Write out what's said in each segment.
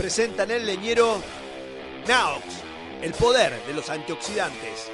presentan el leñero Naox, el poder de los antioxidantes.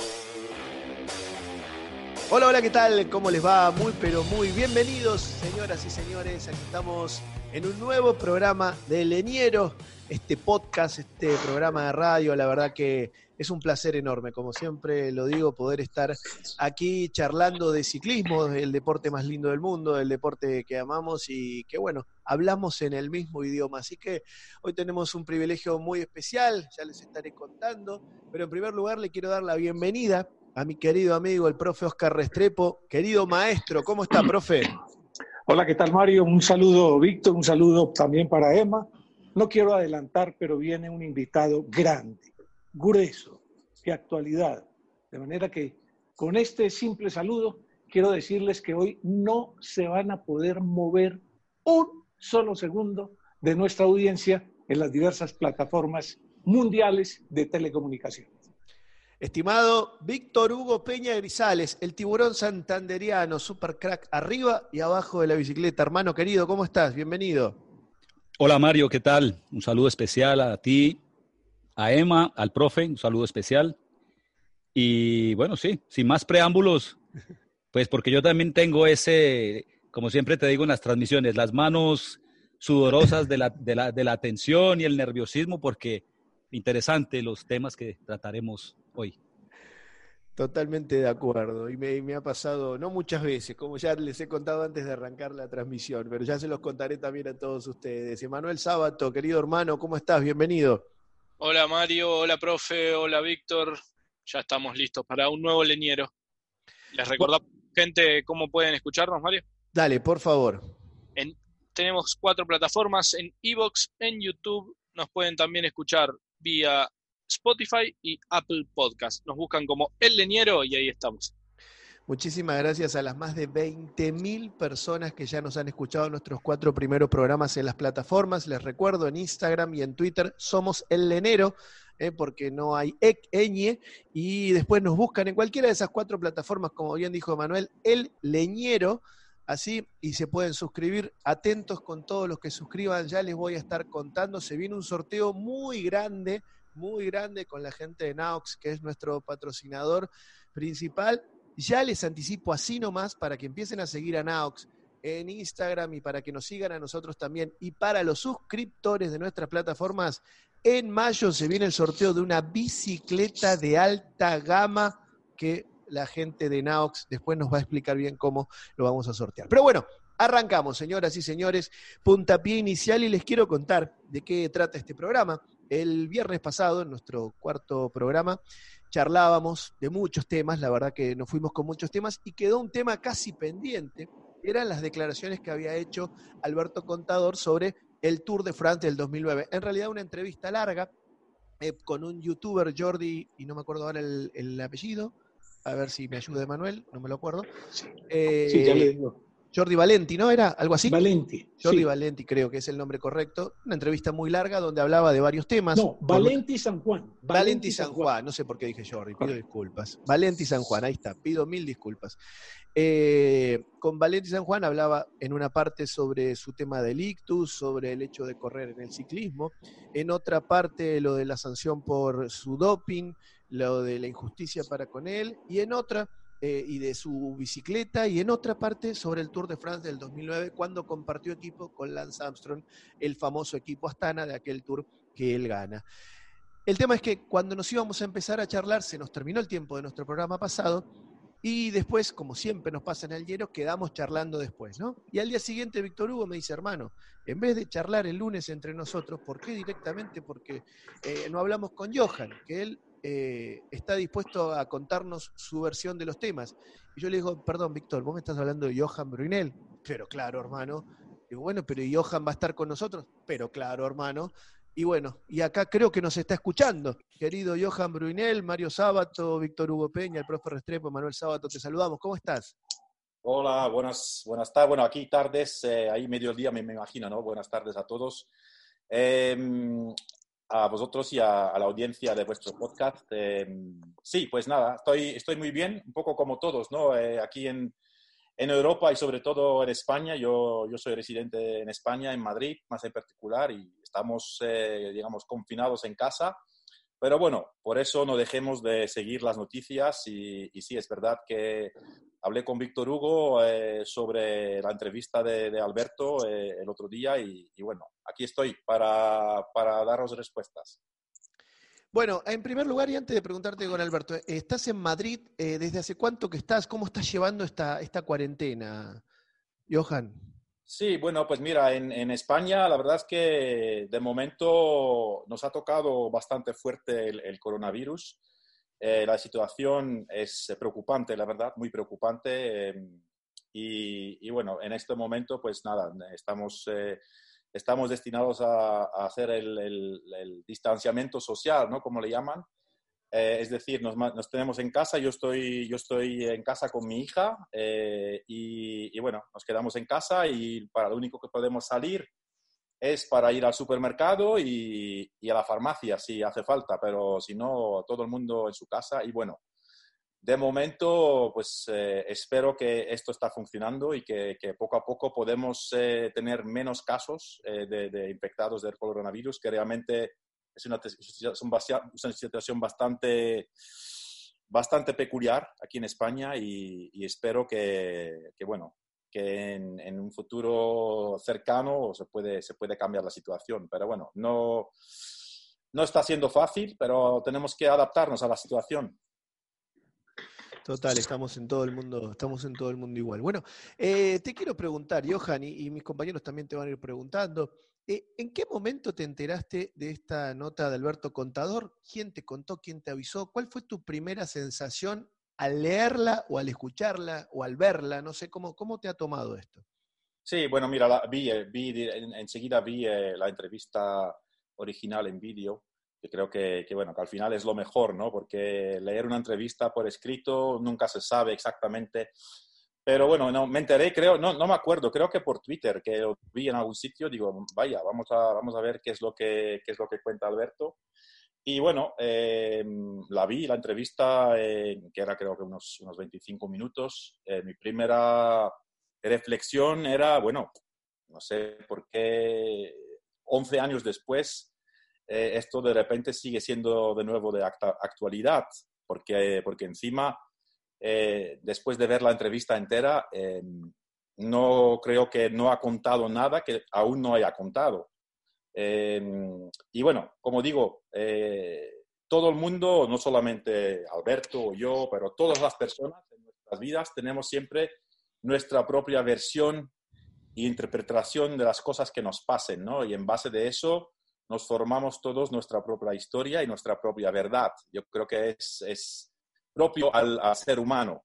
Hola, hola, ¿qué tal? ¿Cómo les va? Muy, pero muy bienvenidos, señoras y señores. Aquí estamos en un nuevo programa de Leñero, este podcast, este programa de radio. La verdad que es un placer enorme, como siempre lo digo, poder estar aquí charlando de ciclismo, el deporte más lindo del mundo, el deporte que amamos y que, bueno, hablamos en el mismo idioma. Así que hoy tenemos un privilegio muy especial, ya les estaré contando, pero en primer lugar le quiero dar la bienvenida a mi querido amigo, el profe Oscar Restrepo. Querido maestro, ¿cómo está, profe? Hola, ¿qué tal, Mario? Un saludo, Víctor, un saludo también para Emma. No quiero adelantar, pero viene un invitado grande, grueso, de actualidad. De manera que con este simple saludo quiero decirles que hoy no se van a poder mover un solo segundo de nuestra audiencia en las diversas plataformas mundiales de telecomunicaciones. Estimado Víctor Hugo Peña Grisales, el tiburón santanderiano, super crack, arriba y abajo de la bicicleta. Hermano querido, ¿cómo estás? Bienvenido. Hola Mario, ¿qué tal? Un saludo especial a ti, a Emma, al profe, un saludo especial. Y bueno, sí, sin más preámbulos, pues porque yo también tengo ese, como siempre te digo en las transmisiones, las manos sudorosas de la tensión y el nerviosismo, porque interesante los temas que trataremos hoy. Totalmente de acuerdo. Y me ha pasado, no muchas veces, como ya les he contado antes de arrancar la transmisión, pero ya se los contaré también a todos ustedes. Emanuel Sábato, querido hermano, ¿cómo estás? Bienvenido. Hola Mario, hola profe, hola Víctor. Ya estamos listos para un nuevo leñero. Les recordamos, gente, cómo pueden escucharnos, Mario. Dale, por favor. Tenemos 4 plataformas en iVoox, en YouTube. Nos pueden también escuchar vía Spotify y Apple Podcast. Nos buscan como El Leñero y ahí estamos. Muchísimas gracias a las más de 20.000 personas que ya nos han escuchado nuestros 4 primeros programas en las plataformas. Les recuerdo, en Instagram y en Twitter somos El Leñero, porque no hay ñ, y después nos buscan en cualquiera de esas 4 plataformas, como bien dijo Manuel, El Leñero, así, y se pueden suscribir. Atentos con todos los que suscriban, ya les voy a estar contando. Se viene un sorteo muy grande con la gente de Naox, que es nuestro patrocinador principal. Ya les anticipo así nomás para que empiecen a seguir a Naox en Instagram y para que nos sigan a nosotros también. Y para los suscriptores de nuestras plataformas, en mayo se viene el sorteo de una bicicleta de alta gama que la gente de Naox después nos va a explicar bien cómo lo vamos a sortear. Pero bueno, arrancamos, señoras y señores, puntapié inicial, y les quiero contar de qué trata este programa. El viernes pasado, en nuestro 4.º programa, charlábamos de muchos temas, la verdad que nos fuimos con muchos temas, y quedó un tema casi pendiente, eran las declaraciones que había hecho Alberto Contador sobre el Tour de France del 2009. En realidad una entrevista larga con un youtuber, Jordi, y no me acuerdo ahora el apellido, a ver si me ayuda Manuel, no me lo acuerdo. Sí, ya le digo. Jordi Valenti, ¿no era? ¿Algo así? Valenti. Jordi sí. Valenti, creo que es el nombre correcto. Una entrevista muy larga donde hablaba de varios temas. No, Valenti San Juan. Valenti San Juan, no sé por qué dije Jordi, pido disculpas. Valenti San Juan, ahí está, pido 1000 disculpas. Con Valenti San Juan hablaba en una parte sobre su tema del ictus, sobre el hecho de correr en el ciclismo, en otra parte lo de la sanción por su doping, lo de la injusticia para con él, y en otra y de su bicicleta, y en otra parte sobre el Tour de France del 2009, cuando compartió equipo con Lance Armstrong, el famoso equipo Astana de aquel Tour que él gana. El tema es que cuando nos íbamos a empezar a charlar, se nos terminó el tiempo de nuestro programa pasado, y después, como siempre nos pasa en el Lleno, quedamos charlando después, ¿no? Y al día siguiente Víctor Hugo me dice, hermano, en vez de charlar el lunes entre nosotros, ¿por qué directamente? Porque no hablamos con Johan, que él está dispuesto a contarnos su versión de los temas. Y yo le digo, perdón, Víctor, ¿vos me estás hablando de Johan Brunel? Pero claro, hermano. Digo, bueno, pero ¿y Johan va a estar con nosotros? Pero claro, hermano. Y bueno, y acá creo que nos está escuchando. Querido Johan Brunel, Mario Sábato, Víctor Hugo Peña, el profe Restrepo, Manuel Sábato, te saludamos. ¿Cómo estás? Hola, buenas tardes. Bueno, aquí tardes, ahí mediodía me imagino, ¿no? Buenas tardes a todos. A vosotros y a la audiencia de vuestro podcast. Sí, pues nada, estoy muy bien, un poco como todos, ¿no? Aquí en Europa y sobre todo en España. Yo soy residente en España, en Madrid, más en particular, y estamos, digamos, confinados en casa. Pero bueno, por eso no dejemos de seguir las noticias y sí, es verdad que hablé con Víctor Hugo sobre la entrevista de Alberto el otro día y bueno, aquí estoy para daros respuestas. Bueno, en primer lugar, y antes de preguntarte con Alberto, estás en Madrid, ¿desde hace cuánto que estás? ¿Cómo estás llevando esta cuarentena, Johan? Sí, bueno, pues mira, en España la verdad es que de momento nos ha tocado bastante fuerte el coronavirus. La situación es preocupante, la verdad, muy preocupante. Y bueno, en este momento, pues nada, estamos destinados a hacer el distanciamiento social, ¿no? Como le llaman. Es decir, nos tenemos en casa, yo estoy en casa con mi hija y bueno, nos quedamos en casa y para lo único que podemos salir es para ir al supermercado y a la farmacia si hace falta, pero si no, todo el mundo en su casa y bueno, de momento pues espero que esto está funcionando y que poco a poco podemos tener menos casos de infectados del coronavirus, que realmente es una situación bastante peculiar aquí en España y espero que bueno, que en un futuro cercano se puede cambiar la situación. Pero bueno, no está siendo fácil, pero tenemos que adaptarnos a la situación. Total, estamos en todo el mundo igual. Bueno, te quiero preguntar, Johan, y mis compañeros también te van a ir preguntando, ¿en qué momento te enteraste de esta nota de Alberto Contador? ¿Quién te contó? ¿Quién te avisó? ¿Cuál fue tu primera sensación al leerla o al escucharla o al verla? No sé, ¿cómo te ha tomado esto? Sí, bueno, mira, enseguida vi la entrevista original en vídeo, que creo que, bueno, que al final es lo mejor, ¿no? Porque leer una entrevista por escrito nunca se sabe exactamente. Pero bueno, no, me enteré, creo, no me acuerdo, creo que por Twitter, que lo vi en algún sitio, digo, vaya, vamos a ver qué es lo que cuenta Alberto. Y bueno, la entrevista, que era creo que unos 25 minutos. Mi primera reflexión era, bueno, no sé por qué 11 años después esto de repente sigue siendo de nuevo de actualidad, porque encima, después de ver la entrevista entera, no creo que no ha contado nada que aún no haya contado. Y bueno, como digo, todo el mundo, no solamente Alberto o yo, pero todas las personas en nuestras vidas tenemos siempre nuestra propia versión e interpretación de las cosas que nos pasen, ¿no? Y en base de eso nos formamos todos nuestra propia historia y nuestra propia verdad. Yo creo que es propio al ser humano.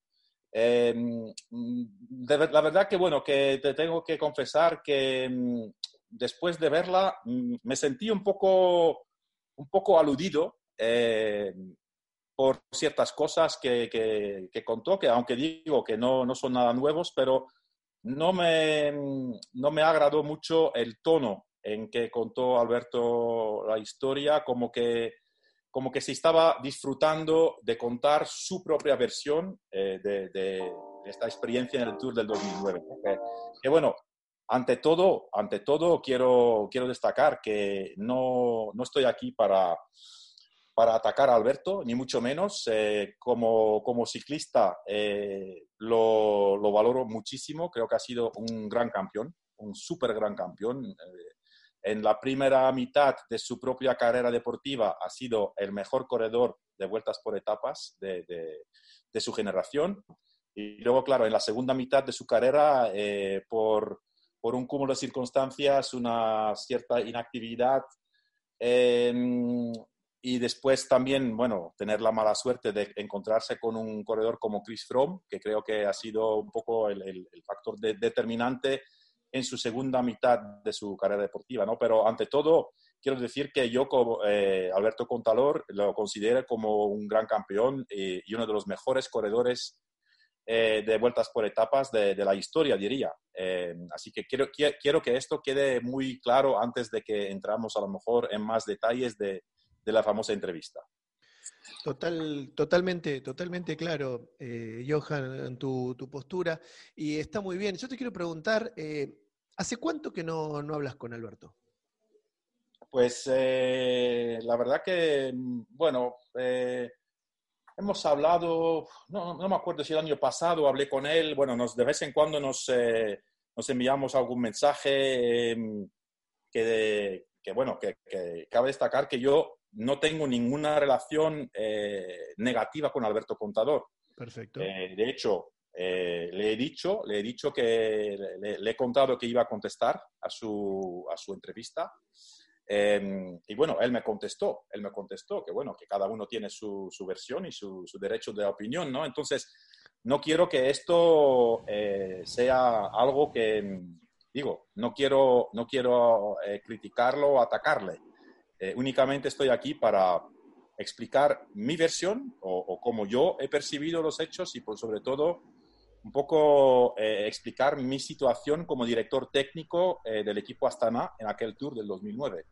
La verdad que, bueno, que te tengo que confesar que después de verla me sentí un poco aludido por ciertas cosas que contó, que aunque digo que no son nada nuevos, pero no me agradó mucho el tono en que contó Alberto la historia, como que se estaba disfrutando de contar su propia versión de esta experiencia en el Tour del 2009. Que bueno, ante todo quiero destacar que no estoy aquí para atacar a Alberto, ni mucho menos. Como ciclista lo valoro muchísimo, creo que ha sido un gran campeón, un súper gran campeón. En la primera mitad de su propia carrera deportiva ha sido el mejor corredor de vueltas por etapas de su generación. Y luego, claro, en la segunda mitad de su carrera, por un cúmulo de circunstancias, una cierta inactividad, y después también, bueno, tener la mala suerte de encontrarse con un corredor como Chris Froome, que creo que ha sido un poco el factor determinante en su segunda mitad de su carrera deportiva, ¿no? Pero ante todo, quiero decir que yo, como Alberto Contador, lo considero como un gran campeón y uno de los mejores corredores de vueltas por etapas de la historia, diría. Así que quiero que esto quede muy claro antes de que entramos a lo mejor en más detalles de la famosa entrevista. Totalmente claro, Johan, tu postura, y está muy bien. Yo te quiero preguntar, ¿hace cuánto que no hablas con Alberto? Pues la verdad que, bueno, hemos hablado, no me acuerdo si el año pasado hablé con él, bueno, de vez en cuando nos enviamos algún mensaje bueno, que cabe destacar que yo no tengo ninguna relación negativa con Alberto Contador. Perfecto. De hecho, le he dicho que le he contado que iba a contestar a su entrevista. Y bueno, él me contestó que bueno, que cada uno tiene su versión y su derecho de opinión, ¿no? Entonces, no quiero que esto sea algo que, digo, no quiero criticarlo o atacarle. Únicamente estoy aquí para explicar mi versión o cómo yo he percibido los hechos y, por sobre todo, un poco explicar mi situación como director técnico del equipo Astana en aquel Tour del 2009.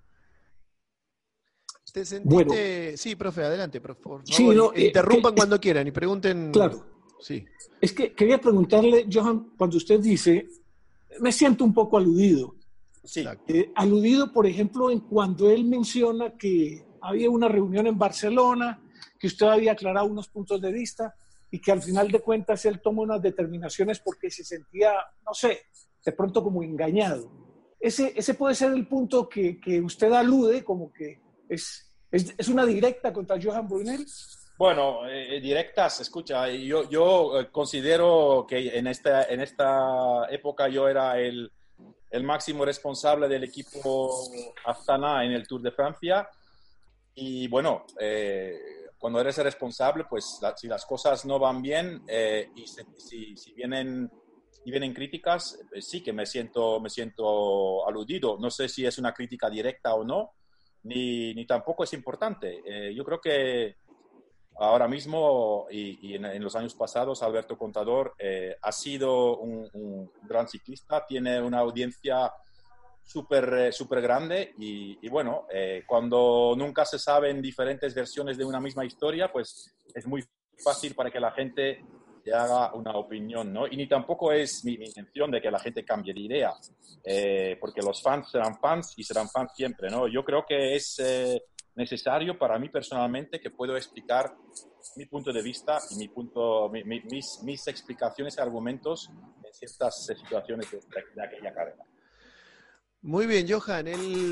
¿Te sentiste? Bueno. Sí, profe, adelante, por favor. Sí, no, interrumpan cuando quieran y pregunten. Claro. Sí. Es que quería preguntarle, Johan, cuando usted dice, me siento un poco aludido. Sí. Aludido, por ejemplo, en cuando él menciona que había una reunión en Barcelona, que usted había aclarado unos puntos de vista y que al final de cuentas él tomó unas determinaciones porque se sentía, no sé, de pronto como engañado. Ese puede ser el punto que usted alude, como que es una directa contra Johan Brunel. Bueno, directas, escucha, yo considero que en esta época yo era el máximo responsable del equipo Astana en el Tour de Francia y bueno, cuando eres el responsable, pues si las cosas no van bien y si vienen críticas, sí que me siento aludido. No sé si es una crítica directa o no, ni tampoco es importante. Yo creo que ahora mismo y en los años pasados, Alberto Contador ha sido un gran ciclista, tiene una audiencia súper grande y bueno, cuando nunca se saben diferentes versiones de una misma historia, pues es muy fácil para que la gente se haga una opinión, ¿no? Y ni tampoco es mi intención de que la gente cambie de idea, porque los fans serán fans y serán fans siempre, ¿no? Yo creo que es necesario para mí personalmente que puedo explicar mi punto de vista y mis explicaciones y argumentos en ciertas situaciones de aquella carrera. Muy bien, Johan.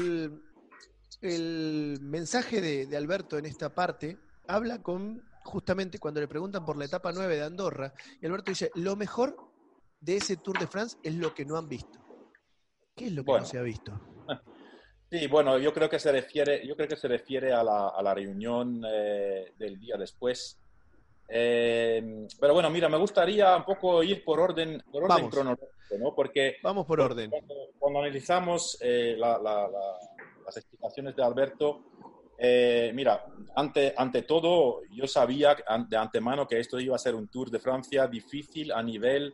El mensaje de Alberto en esta parte habla justamente cuando le preguntan por la etapa 9 de Andorra, y Alberto dice, lo mejor de ese Tour de France es lo que no han visto. ¿Qué es lo que no se ha visto? Sí, bueno, yo creo que se refiere a la reunión del día después. Pero bueno, mira, me gustaría un poco ir por orden cronológico, ¿no? Porque vamos por orden. Cuando analizamos las explicaciones de Alberto, mira, ante todo, yo sabía de antemano que esto iba a ser un Tour de Francia difícil a nivel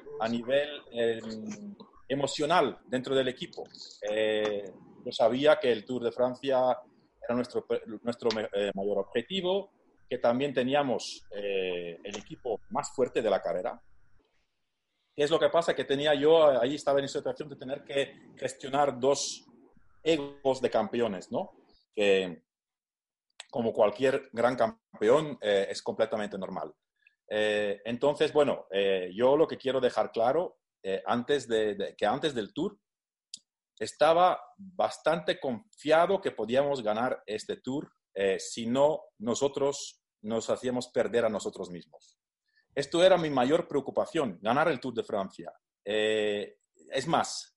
emocional dentro del equipo. Yo sabía que el Tour de Francia era nuestro mayor objetivo, que también teníamos el equipo más fuerte de la carrera. ¿Qué es lo que pasa? Que ahí estaba en situación de tener que gestionar dos egos de campeones, ¿no? Que como cualquier gran campeón es completamente normal. Entonces, bueno, yo lo que quiero dejar claro, antes del Tour, estaba bastante confiado que podíamos ganar este Tour si no nosotros nos hacíamos perder a nosotros mismos. Esto era mi mayor preocupación, ganar el Tour de Francia. Es más,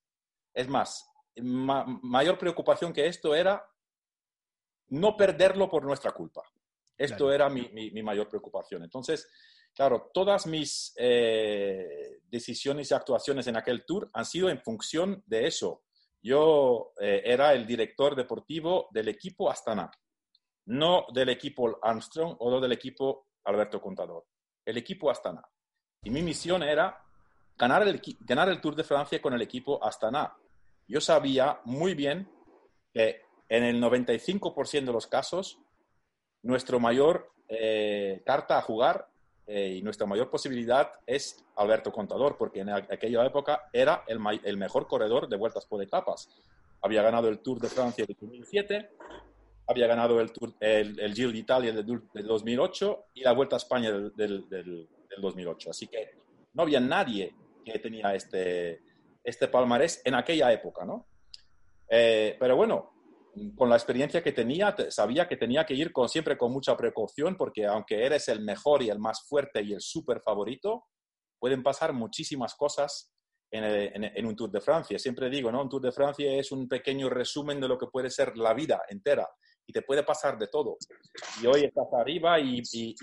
mayor preocupación que esto era no perderlo por nuestra culpa. Esto era mi mayor preocupación. Entonces, claro, todas mis decisiones y actuaciones en aquel Tour han sido en función de eso. Yo era el director deportivo del equipo Astana, no del equipo Armstrong o del equipo Alberto Contador. El equipo Astana. Y mi misión era ganar el Tour de Francia con el equipo Astana. Yo sabía muy bien que en el 95% de los casos nuestra mayor carta a jugar y nuestra mayor posibilidad es Alberto Contador, porque en aquella época era el mejor corredor de vueltas por etapas. había ganado el Tour de Francia de 2007, había ganado el Giro de Italia del 2008 y la Vuelta a España del 2008. Así que no había nadie que tenía este palmarés en aquella época, ¿no? Pero bueno, con la experiencia que tenía, sabía que tenía que ir siempre con mucha precaución, porque aunque eres el mejor y el más fuerte y el súper favorito, pueden pasar muchísimas cosas en un Tour de Francia. Siempre digo, ¿no? Un Tour de Francia es un pequeño resumen de lo que puede ser la vida entera y te puede pasar de todo. Y hoy estás arriba y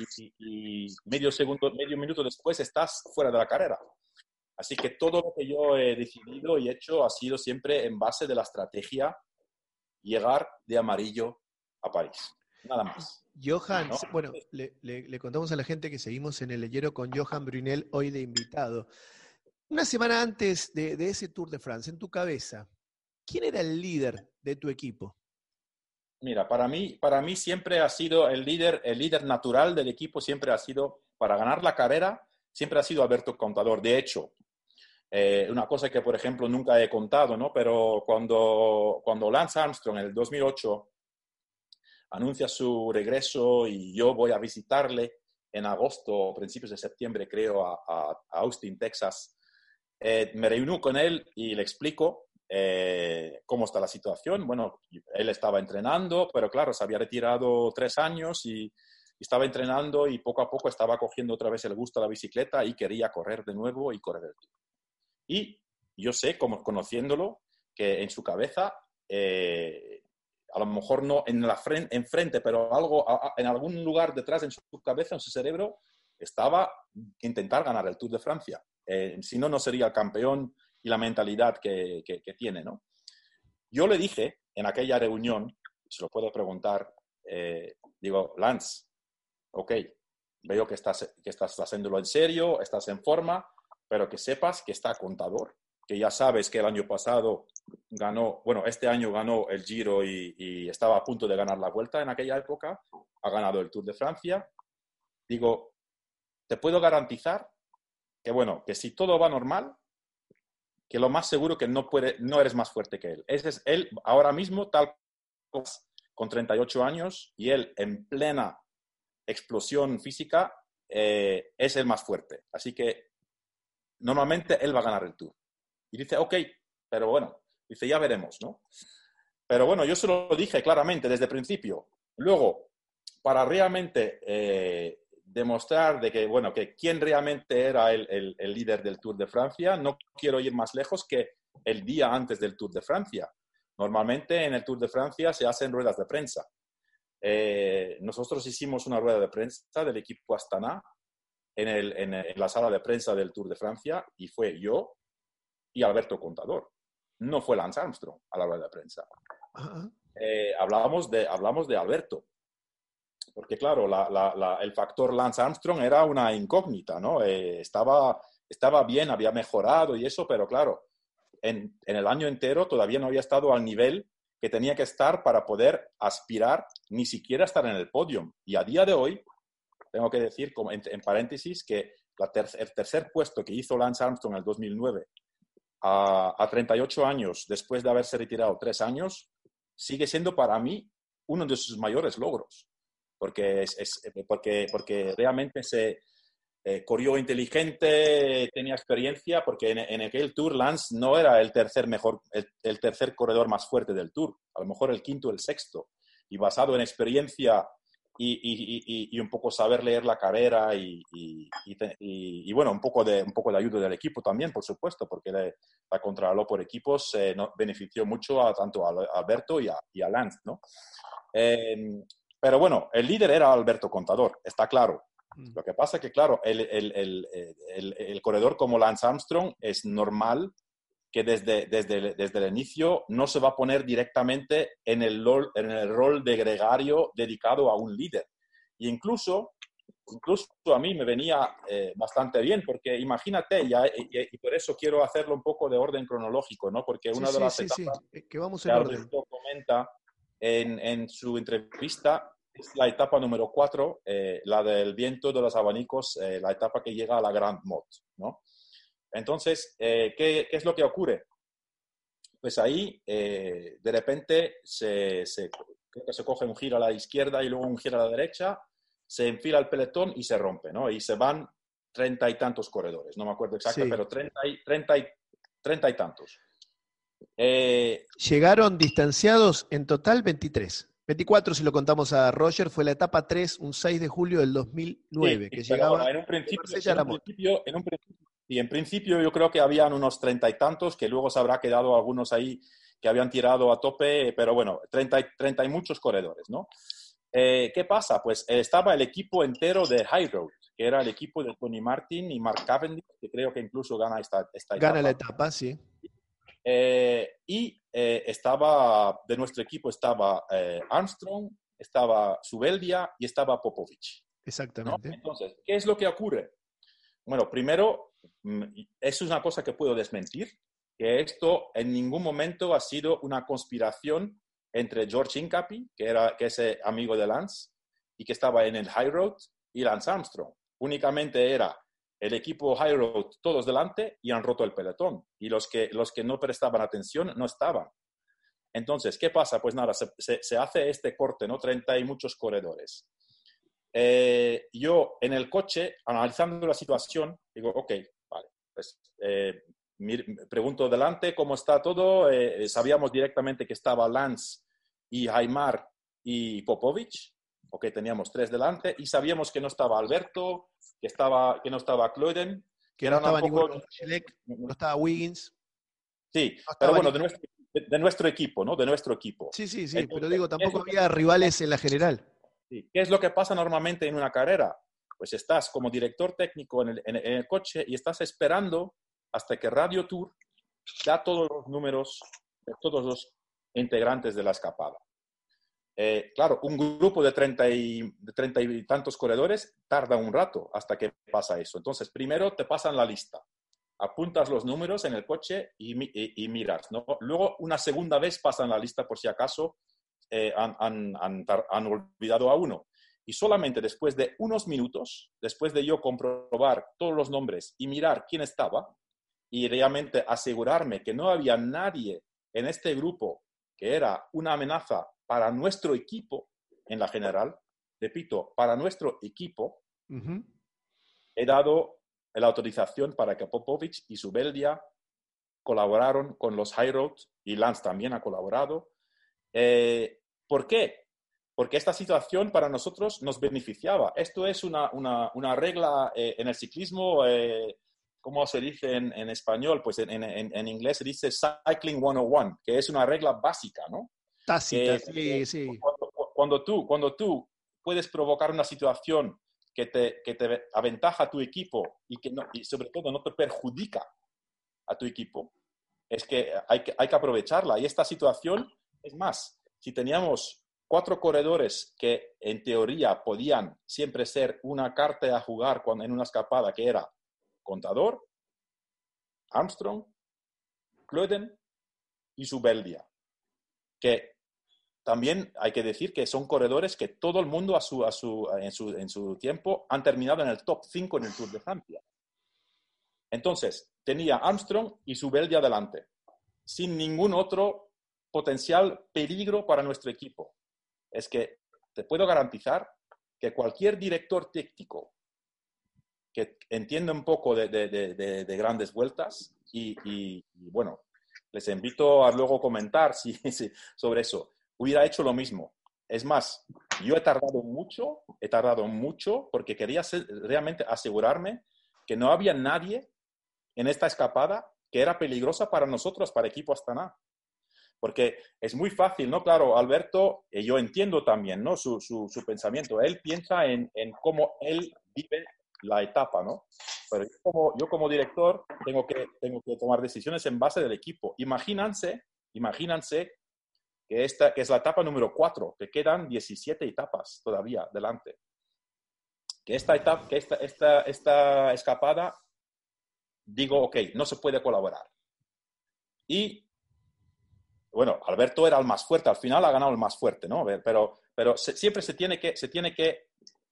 medio minuto después estás fuera de la carrera. Así que todo lo que yo he decidido y hecho ha sido siempre en base de la estrategia llegar de amarillo a París. Nada más. Johan, ¿No? bueno, le contamos a la gente que seguimos en el leyero con Johan Brunel hoy de invitado. Una semana antes de ese Tour de France, en tu cabeza, ¿quién era el líder de tu equipo? Mira, para mí siempre ha sido el líder natural del equipo, siempre ha sido, para ganar la carrera, siempre ha sido Alberto Contador. De hecho, una cosa que, por ejemplo, nunca he contado, ¿no? Pero cuando Lance Armstrong en el 2008 anuncia su regreso y yo voy a visitarle en agosto, principios de septiembre, creo, a Austin, Texas, me reúno con él y le explico cómo está la situación. Bueno, él estaba entrenando, pero claro, se había retirado 3 años y estaba entrenando y poco a poco estaba cogiendo otra vez el gusto a la bicicleta y quería correr de nuevo y correr el Tour. Y yo sé, como conociéndolo, que en su cabeza, a lo mejor no enfrente, pero en algún lugar detrás en su cabeza, en su cerebro, estaba intentar ganar el Tour de Francia. Si no, no sería el campeón y la mentalidad que tiene, ¿no? Yo le dije en aquella reunión, se lo puede preguntar, digo, Lance, ok, veo que estás haciéndolo en serio, estás en forma, pero que sepas que está Contador, que ya sabes que el año pasado este año ganó el Giro y estaba a punto de ganar la Vuelta en aquella época, ha ganado el Tour de Francia. Digo, te puedo garantizar que si todo va normal, que lo más seguro que no eres más fuerte que él. Ese es él ahora mismo, tal con 38 años, y él en plena explosión física es el más fuerte. Así que normalmente él va a ganar el Tour. Y dice, ok, pero bueno, dice, ya veremos, ¿no? Pero bueno, yo se lo dije claramente desde el principio. Luego, para realmente demostrar que quién realmente era el líder del Tour de Francia, no quiero ir más lejos que el día antes del Tour de Francia. Normalmente en el Tour de Francia se hacen ruedas de prensa. Nosotros hicimos una rueda de prensa del equipo Astana en la sala de prensa del Tour de Francia y fue yo y Alberto Contador. No fue Lance Armstrong a la rueda de prensa. Hablamos de Alberto. Porque claro, el factor Lance Armstrong era una incógnita, ¿no? Estaba bien, había mejorado y eso, pero claro, en el año entero todavía no había estado al nivel que tenía que estar para poder aspirar ni siquiera estar en el podio. Y a día de hoy, tengo que decir, como en paréntesis, que el tercer puesto que hizo Lance Armstrong en el 2009, a 38 años, después de haberse retirado 3 años, sigue siendo para mí uno de sus mayores logros. Porque realmente se corrió inteligente, tenía experiencia, porque en aquel Tour Lance no era el tercer corredor más fuerte del Tour, a lo mejor el quinto o el sexto, y basado en experiencia y un poco saber leer la carrera y bueno, un poco de ayuda del equipo también, por supuesto, porque la contrarreloj por equipos benefició mucho tanto a Alberto y a Lance, ¿no? Pero bueno, el líder era Alberto Contador, está claro. Lo que pasa es que, claro, el corredor como Lance Armstrong es normal que desde el inicio no se va a poner directamente en el rol de gregario dedicado a un líder. Y incluso a mí me venía bastante bien, porque imagínate, y por eso quiero hacerlo un poco de orden cronológico, ¿no? Porque una de las etapas que vamos que en orden. Alberto comenta en su entrevista es la etapa número 4, la del viento de los abanicos, la etapa que llega a la Grande Motte, ¿no? Entonces, ¿qué es lo que ocurre? pues ahí de repente creo que se coge un giro a la izquierda y luego un giro a la derecha, se enfila el pelotón y se rompe, ¿no? Y se van 30 y tantos corredores, no me acuerdo exacto, Sí. pero 30 y tantos. Llegaron distanciados en total 23. 24 si lo contamos a Roger, fue la etapa 3, un 6 de julio del 2009, Sí, que pero llegaba bueno, en principio yo creo que habían unos 30 y tantos, que luego se habrá quedado algunos ahí que habían tirado a tope, pero bueno, 30 y muchos corredores, ¿no? ¿Qué pasa? Pues estaba el equipo entero de High Road, que era el equipo de Tony Martin y Mark Cavendish, que creo que incluso gana esta etapa. Gana la etapa, sí. De nuestro equipo estaba Armstrong, estaba Subeldia y estaba Popovic, ¿no? Exactamente. Entonces, ¿qué es lo que ocurre? Bueno, primero, eso es una cosa que puedo desmentir, que esto en ningún momento ha sido una conspiración entre George Hincapie, que es amigo de Lance, y que estaba en el High Road, y Lance Armstrong. Únicamente era el equipo High Road todos delante y han roto el pelotón. Y los que no prestaban atención no estaban. Entonces, ¿qué pasa? Pues nada, se hace este corte, ¿no? 30 y muchos corredores. Yo en el coche, analizando la situación, digo, ok, vale, pues pregunto delante cómo está todo. Sabíamos directamente que estaba Lance y Aimar y Popovic, ok, teníamos 3 delante, y sabíamos que no estaba Alberto, que no estaba Kloeden, Que no estaba tampoco... ninguno, no estaba Wiggins. Sí, No pero bueno, ninguno. de nuestro equipo, ¿no? De nuestro equipo. Sí, Entonces, pero digo, tampoco había rivales en la general. Sí. ¿Qué es lo que pasa normalmente en una carrera? Pues estás como director técnico en el coche y estás esperando hasta que Radio Tour da todos los números de todos los integrantes de la escapada. Claro, un grupo de 30 y tantos corredores tarda un rato hasta que pasa eso. Entonces, primero te pasan la lista, apuntas los números en el coche y miras, ¿no? Luego, una segunda vez pasan la lista por si acaso han olvidado a uno. Y solamente después de unos minutos, después de yo comprobar todos los nombres y mirar quién estaba, y realmente asegurarme que no había nadie en este grupo que era una amenaza para nuestro equipo en la general, repito, para nuestro equipo, he dado la autorización para que Popovic y Subeldia colaboraron con los High Road, y Lance también ha colaborado. ¿Por qué? Porque esta situación para nosotros nos beneficiaba. Esto es una regla en el ciclismo, ¿cómo se dice en español? Pues en inglés se dice Cycling 101, que es una regla básica, ¿no? Tácita, sí. Cuando tú puedes provocar una situación que te aventaja a tu equipo y sobre todo no te perjudica a tu equipo, es que hay que aprovecharla. Y esta situación, es más, si teníamos 4 corredores que en teoría podían siempre ser una carta a jugar en una escapada, que era Contador, Armstrong, Kloeden y Subeldia, que también hay que decir que son corredores que todo el mundo en su tiempo han terminado en el top 5 en el Tour de Francia. Entonces, tenía Armstrong y Subeldia delante, sin ningún otro potencial peligro para nuestro equipo. Es que te puedo garantizar que cualquier director técnico que entienda un poco de grandes vueltas y bueno, les invito a luego comentar sobre eso, hubiera hecho lo mismo. Es más, yo he tardado mucho porque quería realmente asegurarme que no había nadie en esta escapada que era peligrosa para nosotros, para Equipo Astana. Porque es muy fácil, ¿no? Claro, Alberto, yo entiendo también, ¿no? Su pensamiento. Él piensa en cómo él vive la etapa, ¿no? Pero yo como director tengo que tomar decisiones en base del equipo. Imagínense que esta es la etapa número 4, que quedan 17 etapas todavía delante. Que esta escapada, digo, ok, no se puede colaborar. Y bueno, Alberto era el más fuerte, al final ha ganado el más fuerte, ¿no? Pero siempre se tiene que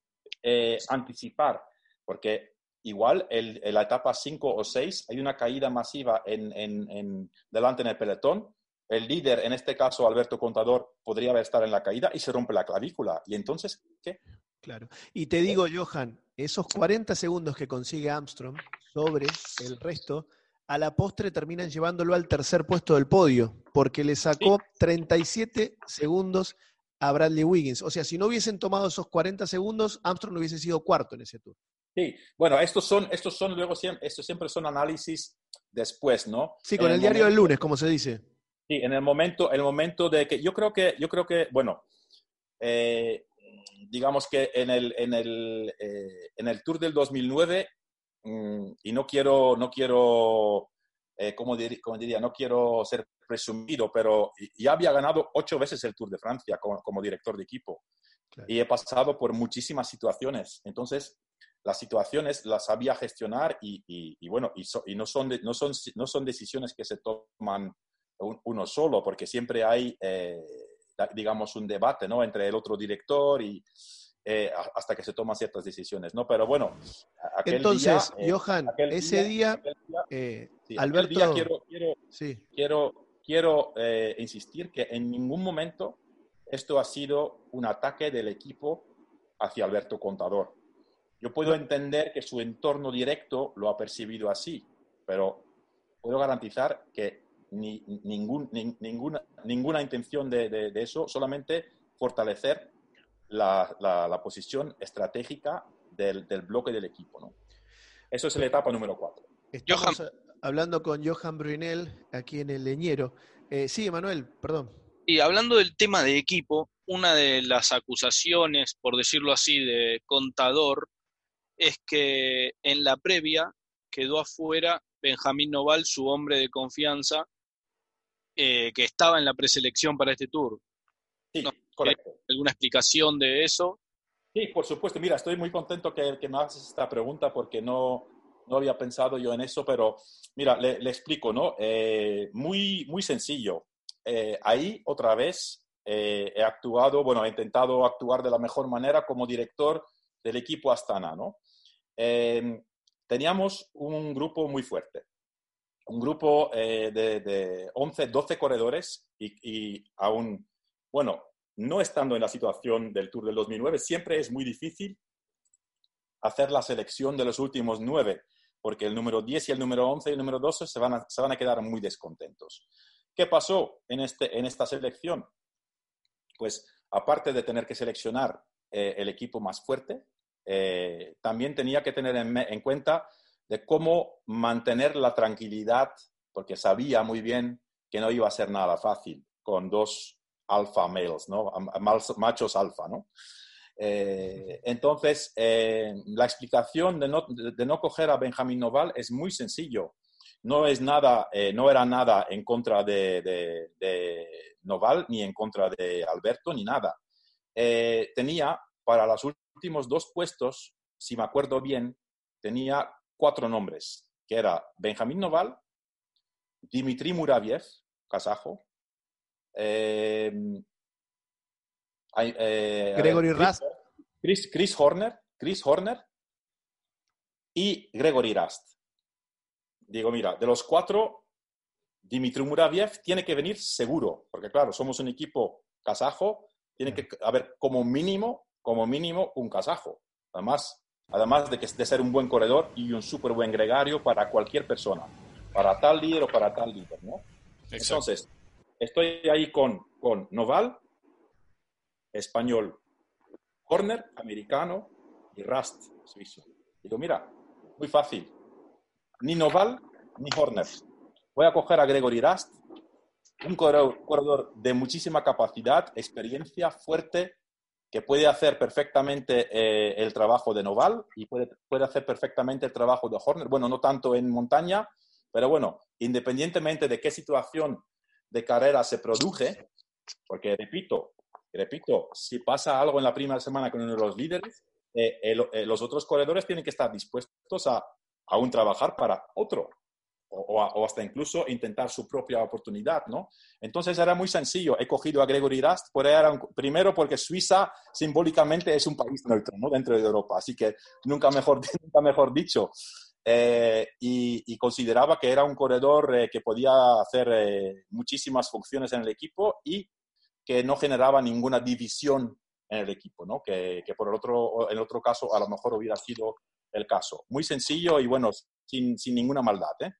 anticipar, porque igual en la etapa 5 o 6 hay una caída masiva delante en el pelotón el líder, en este caso Alberto Contador, podría estar en la caída y se rompe la clavícula. ¿Y entonces qué? Claro. Y te digo, Johan, esos 40 segundos que consigue Armstrong sobre el resto, a la postre terminan llevándolo al tercer puesto del podio, porque le sacó 37 segundos a Bradley Wiggins. O sea, si no hubiesen tomado esos 40 segundos, Armstrong no hubiese sido cuarto en ese tour. Sí, bueno, estos siempre son análisis después, ¿no? Sí, con el diario del lunes, como se dice. Sí, en el momento de que yo creo que bueno, digamos que en el Tour del 2009, y no quiero no quiero ser presumido, pero ya había ganado 8 veces el Tour de Francia como director de equipo. Claro. Y he pasado por muchísimas situaciones. Entonces, las situaciones las sabía gestionar y no son decisiones que se toman uno solo, porque siempre hay, digamos, un debate, ¿no?, entre el otro director y hasta que se toman ciertas decisiones, ¿no? Pero bueno, entonces, Johan, ese día, Alberto... Quiero insistir que en ningún momento esto ha sido un ataque del equipo hacia Alberto Contador. Yo puedo entender que su entorno directo lo ha percibido así, pero puedo garantizar que ninguna intención de eso, solamente fortalecer la posición estratégica del bloque del equipo, ¿no? Eso es la etapa número 4. Estamos hablando con Johan Brunel aquí en El Leñero. Sí, Manuel, perdón. Y hablando del tema de equipo, una de las acusaciones, por decirlo así, de Contador es que en la previa quedó afuera Benjamín Noval, su hombre de confianza, que estaba en la preselección para este Tour. Sí, ¿No? correcto. ¿Alguna explicación de eso? Sí, por supuesto. Mira, estoy muy contento que me haces esta pregunta porque no había pensado yo en eso, pero mira, le explico, ¿no? Muy, muy sencillo. Ahí, otra vez, he intentado actuar de la mejor manera como director del equipo Astana, ¿no? Teníamos un grupo muy fuerte. Un grupo de 11, 12 corredores y aún, bueno, no estando en la situación del Tour del 2009, siempre es muy difícil hacer la selección de los últimos 9, porque el número 10 y el número 11 y el número 12 se van a quedar muy descontentos. ¿Qué pasó en esta selección? Pues, aparte de tener que seleccionar el equipo más fuerte, también tenía que tener en cuenta de cómo mantener la tranquilidad, porque sabía muy bien que no iba a ser nada fácil con 2 alpha males, ¿no? Machos alfa, ¿no? Entonces, la explicación de no coger a Benjamín Noval es muy sencillo. No era nada en contra de Noval, ni en contra de Alberto, ni nada. Tenía, para los últimos 2 puestos, si me acuerdo bien, tenía 4 nombres, que era Benjamín Noval, Dmitry Muraviev, kazajo, Gregory Rast, Chris Horner y Gregory Rast. Digo, mira, de los 4, Dmitry Muraviev tiene que venir seguro, porque claro, somos un equipo kazajo, tiene que haber como mínimo un kazajo. Además de ser un buen corredor y un súper buen gregario para cualquier persona, para tal líder o para tal líder, ¿no? Exacto. Entonces, estoy ahí con Noval, español, Horner, americano, y Rast, suizo. Digo, mira, muy fácil. Ni Noval ni Horner. Voy a coger a Gregory Rast, un corredor de muchísima capacidad, experiencia, fuerte, que puede hacer perfectamente el trabajo de Noval y puede hacer perfectamente el trabajo de Horner. Bueno, no tanto en montaña, pero bueno, independientemente de qué situación de carrera se produce, porque repito, si pasa algo en la primera semana con uno de los líderes, los otros corredores tienen que estar dispuestos a aún trabajar para otro. O hasta incluso intentar su propia oportunidad, ¿no? Entonces era muy sencillo. He cogido a Gregory Rast, primero porque Suiza simbólicamente es un país neutro, ¿no?, dentro de Europa. Así que nunca mejor dicho. y consideraba que era un corredor que podía hacer muchísimas funciones en el equipo y que no generaba ninguna división en el equipo, ¿no? Que en el otro caso a lo mejor hubiera sido el caso. Muy sencillo y bueno, sin ninguna maldad, ¿eh?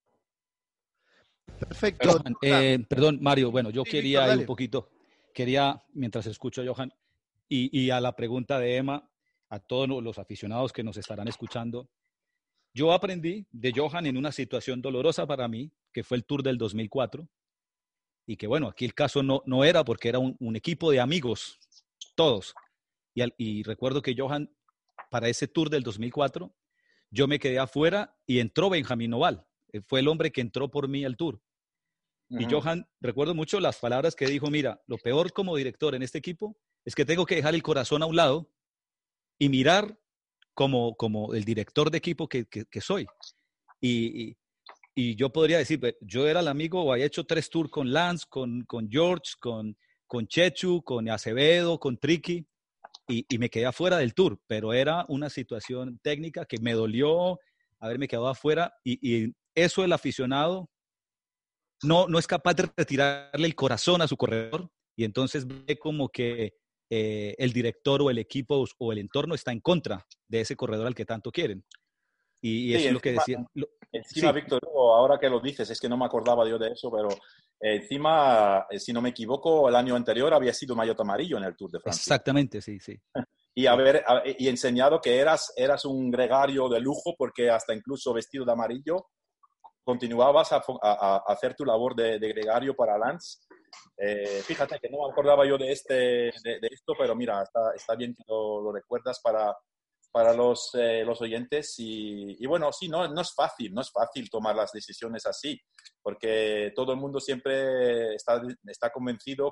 Perfecto. Perdón, Mario. Bueno, yo Sí, quería Víctor, ahí dale. un poquito, mientras escucho a Johan y a la pregunta de Emma, a todos los aficionados que nos estarán escuchando, yo aprendí de Johan en una situación dolorosa para mí, que fue el Tour del 2004, y que bueno, aquí el caso no era porque era un equipo de amigos, todos. Y recuerdo que Johan, para ese Tour del 2004, yo me quedé afuera y entró Benjamín Noval. Fue el hombre que entró por mí al Tour. Y Uh-huh. Johan, recuerdo mucho las palabras que dijo, mira, lo peor como director en este equipo es que tengo que dejar el corazón a un lado y mirar como el director de equipo que soy. Y yo podría decir, yo era el amigo o había hecho 3 tours con Lance, con George, con Chechu, con Acevedo, con Tricky, y me quedé afuera del tour, pero era una situación técnica que me dolió haberme quedado afuera, y eso el aficionado no es capaz de retirarle el corazón a su corredor, y entonces ve como que el director o el equipo o el entorno está en contra de ese corredor al que tanto quieren. Y Sí, eso es lo que decía. encima, Sí, Víctor Hugo, ahora que lo dices, es que no me acordaba yo de eso, pero encima, si no me equivoco, el año anterior había sido maillot amarillo en el Tour de Francia. exactamente, sí, sí. Y, Sí, y enseñado que eras un gregario de lujo porque hasta incluso vestido de amarillo continuabas a hacer tu labor de gregario para Lance. Fíjate que no me acordaba yo de esto, pero mira, está bien que lo recuerdas para los oyentes. Y bueno, sí, no es fácil tomar las decisiones así, porque todo el mundo siempre está convencido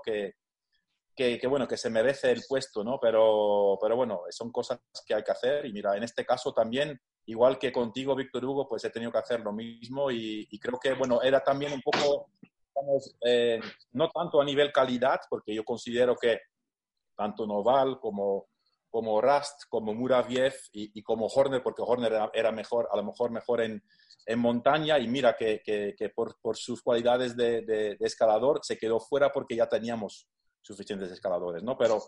bueno, que se merece el puesto, ¿no? Pero bueno, son cosas que hay que hacer. Y mira, en este caso también, igual que contigo, Víctor Hugo, pues he tenido que hacer lo mismo y creo que, bueno, era también un poco, digamos, no tanto a nivel calidad, porque yo considero que tanto Noval como Rast, como Muraviev y como Horner, porque Horner era mejor, a lo mejor mejor en montaña, y mira que por sus cualidades de escalador se quedó fuera porque ya teníamos suficientes escaladores, ¿no? Pero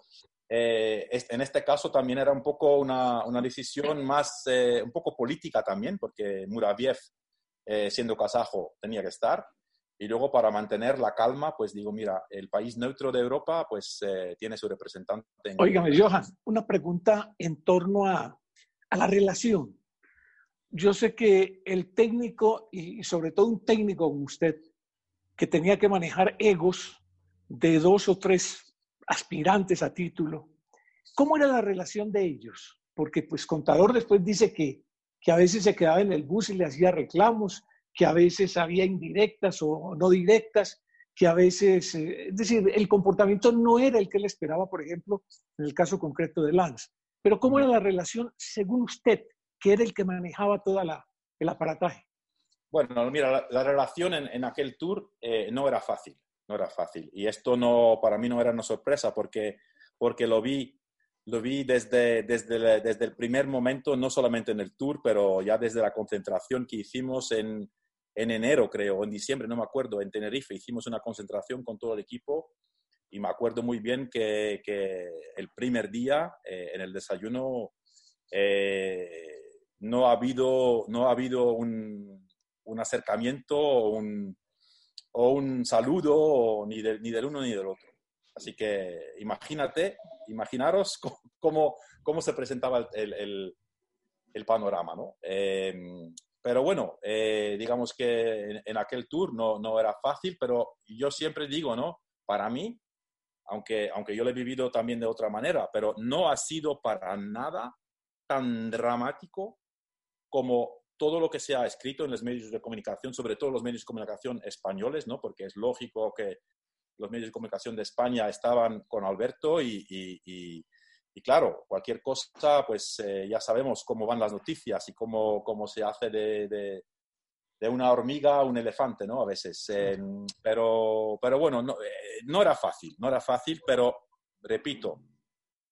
en este caso también era un poco una decisión más, un poco política también, porque Muraviev, siendo kazajo, tenía que estar. Y luego para mantener la calma, pues digo, mira, el país neutro de Europa, pues tiene su representante Óigame, Johan, una pregunta en torno a la relación. Yo sé que el técnico, y sobre todo un técnico como usted, que tenía que manejar egos de 2 o 3 aspirantes a título, ¿cómo era la relación de ellos? Porque pues Contador después dice que a veces se quedaba en el bus y le hacía reclamos, que a veces había indirectas o no directas, que a veces, es decir, el comportamiento no era el que él esperaba, por ejemplo, en el caso concreto de Lance. Pero ¿cómo era la relación según usted, que era el que manejaba toda el aparataje? Bueno, mira, la relación en aquel tour no era fácil, no era fácil. Y esto no, para mí no era una sorpresa porque lo vi desde el primer momento, no solamente en el tour, pero ya desde la concentración que hicimos en enero, creo, o en diciembre, no me acuerdo, en Tenerife. Hicimos una concentración con todo el equipo y me acuerdo muy bien que el primer día en el desayuno no ha habido un acercamiento o un saludo ni del uno ni del otro. Así que imaginaros cómo se presentaba el panorama, ¿no? Pero bueno, digamos que en aquel tour no era fácil, pero yo siempre digo, ¿no? Para mí, aunque yo lo he vivido también de otra manera, pero no ha sido para nada tan dramático como todo lo que se ha escrito en los medios de comunicación, sobre todo los medios de comunicación españoles, ¿no? Porque es lógico que los medios de comunicación de España estaban con Alberto y claro, cualquier cosa, pues ya sabemos cómo van las noticias y cómo se hace de una hormiga a un elefante, ¿no? A veces. Pero bueno, no era fácil, pero repito,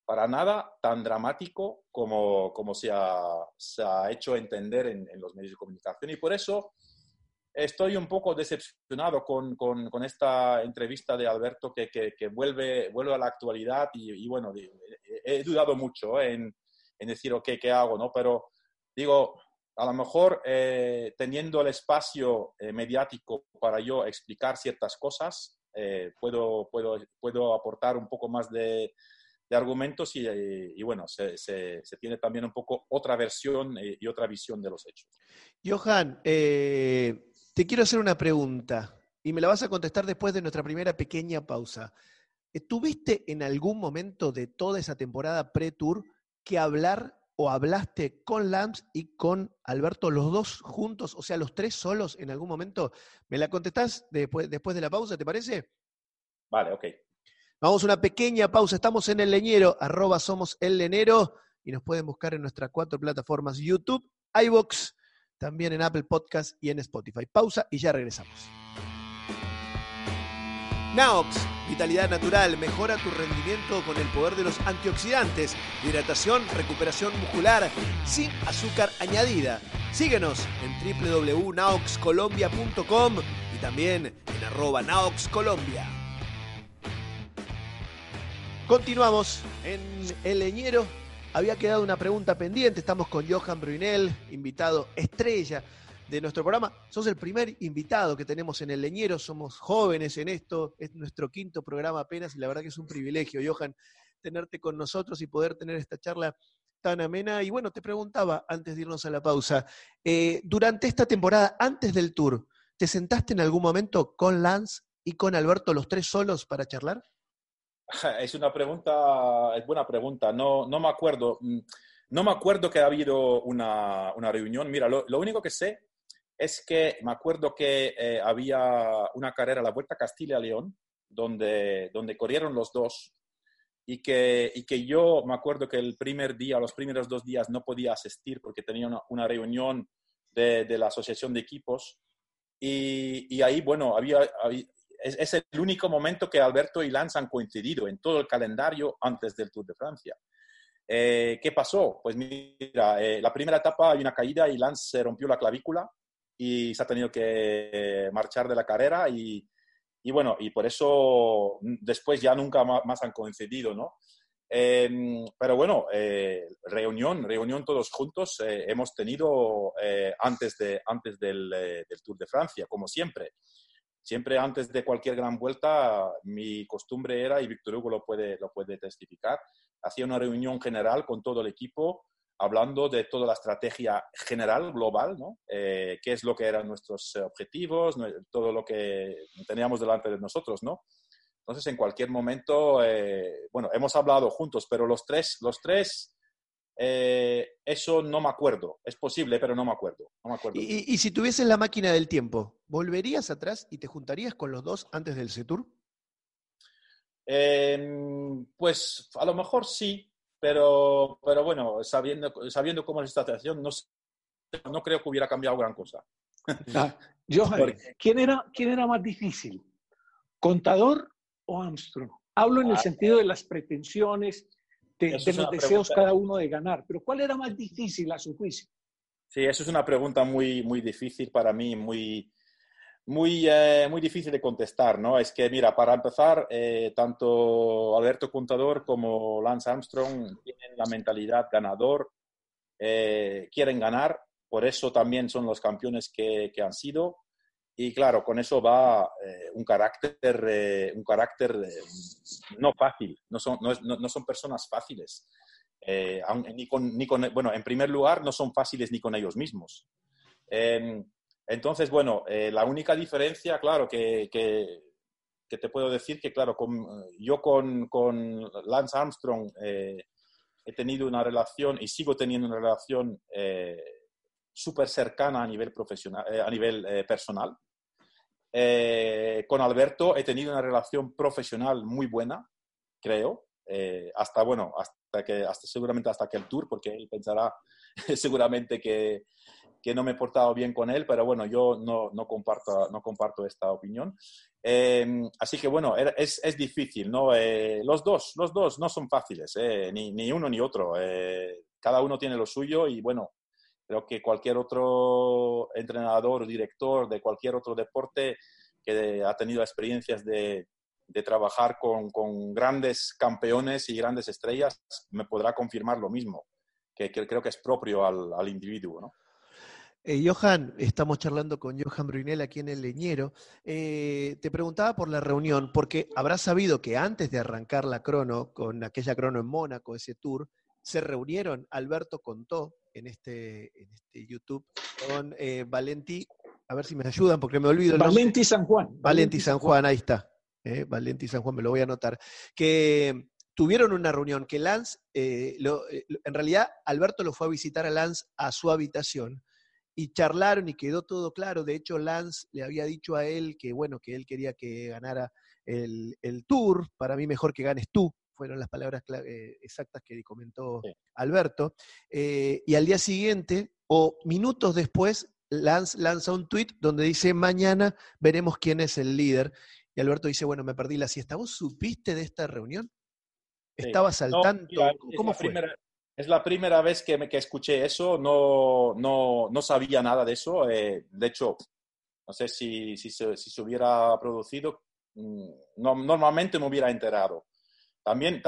para nada tan dramático como se ha hecho entender en los medios de comunicación. Y por eso estoy un poco decepcionado con esta entrevista de Alberto que vuelve a la actualidad y bueno, he dudado mucho en decir, ok, ¿qué hago? ¿No? Pero digo, a lo mejor teniendo el espacio mediático para yo explicar ciertas cosas, puedo aportar un poco más de argumentos y bueno, se tiene también un poco otra versión y otra visión de los hechos. Johan, te quiero hacer una pregunta y me la vas a contestar después de nuestra primera pequeña pausa. ¿Tuviste en algún momento de toda esa temporada pre-tour que hablar o hablaste con Lance y con Alberto, los dos juntos, o sea, los tres solos en algún momento? ¿Me la contestás después de la pausa, te parece? Vale, ok. Vamos a una pequeña pausa. Estamos en El Leñero, @SomosElLenero, y nos pueden buscar en nuestras 4 plataformas: YouTube, iVoox, también en Apple Podcast y en Spotify. Pausa y ya regresamos. Naox, vitalidad natural, mejora tu rendimiento con el poder de los antioxidantes, hidratación, recuperación muscular, sin azúcar añadida. Síguenos en www.naoxcolombia.com y también en @naoxcolombia. Continuamos en El Leñero. Había quedado una pregunta pendiente. Estamos con Johan Bruyneel, invitado estrella de nuestro programa. Sos el primer invitado que tenemos en El Leñero. Somos jóvenes en esto. Es nuestro 5º programa apenas y la verdad que es un privilegio, Johan, tenerte con nosotros y poder tener esta charla tan amena. Y bueno, te preguntaba antes de irnos a la pausa, durante esta temporada, antes del tour, ¿te sentaste en algún momento con Lance y con Alberto, los tres solos, para charlar? Es una pregunta, es buena pregunta. No me acuerdo. No me acuerdo que ha habido una reunión. Mira, lo único que sé es que me acuerdo que había una carrera, la Vuelta a Castilla y León, donde corrieron los dos y que yo me acuerdo que el primer día, los primeros 2 días no podía asistir porque tenía una reunión de la asociación de equipos y ahí, bueno, es el único momento que Alberto y Lance han coincidido en todo el calendario antes del Tour de Francia. ¿Qué pasó? Pues mira, la primera etapa hay una caída y Lance se rompió la clavícula y se ha tenido que marchar de la carrera y bueno, y por eso después ya nunca más han coincidido, ¿no? Pero bueno, reunión todos juntos hemos tenido antes del Tour de Francia, como siempre. Siempre antes de cualquier gran vuelta, mi costumbre era, y Víctor Hugo lo puede testificar, hacía una reunión general con todo el equipo, hablando de toda la estrategia general, global, ¿no? Qué es lo que eran nuestros objetivos, todo lo que teníamos delante de nosotros, ¿no? Entonces, en cualquier momento, bueno, hemos hablado juntos, pero los tres, eso no me acuerdo. Es posible, pero no me acuerdo. Y si tuvieses la máquina del tiempo, ¿volverías atrás y te juntarías con los dos antes del C-Tour? Pues a lo mejor sí, pero bueno, sabiendo cómo es esta situación, no creo que hubiera cambiado gran cosa. Johan, ¿quién era más difícil? ¿Contador o Armstrong? Hablo en el sentido de las pretensiones, de los deseos cada uno de ganar, pero ¿cuál era más difícil a su juicio? Sí, eso es una pregunta muy, muy difícil para mí, muy difícil de contestar, ¿no? Es que, mira, para empezar, tanto Alberto Contador como Lance Armstrong tienen la mentalidad ganador, quieren ganar, por eso también son los campeones que han sido. Y claro, con eso va un carácter no fácil, no son personas fáciles. Bueno, en primer lugar, no son fáciles ni con ellos mismos. Entonces, bueno, la única diferencia, claro, que te puedo decir que, claro, yo con Lance Armstrong he tenido una relación y sigo teniendo una relación súper cercana a nivel profesional, a nivel personal. Con Alberto he tenido una relación profesional muy buena, creo, seguramente hasta que el Tour, porque él pensará seguramente que que no me he portado bien con él, pero bueno, yo no comparto esta opinión. Así que bueno, es difícil, ¿no? Los dos no son fáciles, ni uno ni otro. Cada uno tiene lo suyo y bueno, creo que cualquier otro entrenador o director de cualquier otro deporte que ha tenido experiencias de trabajar con grandes campeones y grandes estrellas me podrá confirmar lo mismo, que creo que es propio al individuo, ¿no? Johan, estamos charlando con Johan Brunel aquí en El Leñero. Te preguntaba por la reunión, porque habrás sabido que antes de arrancar la crono, con aquella crono en Mónaco, ese tour, se reunieron, Alberto contó en este YouTube, con Valenti, a ver si me ayudan porque me olvido el nombre. Valenti San Juan. Valenti San Juan, ahí está. Valenti San Juan, me lo voy a anotar. Que tuvieron una reunión, que Lance, en realidad Alberto lo fue a visitar a Lance a su habitación, y charlaron y quedó todo claro. De hecho, Lance le había dicho a él que, bueno, que él quería que ganara el Tour. Para mí mejor que ganes tú, fueron las palabras exactas que comentó Alberto. Y al día siguiente, o minutos después, Lance lanza un tuit donde dice, mañana veremos quién es el líder. Y Alberto dice, bueno, me perdí la siesta. ¿Vos supiste de esta reunión? ¿Estabas al tanto? Mira, ¿Cómo fue? Es la primera vez que escuché eso, no sabía nada de eso. De hecho, no sé si se hubiera producido, normalmente me hubiera enterado. También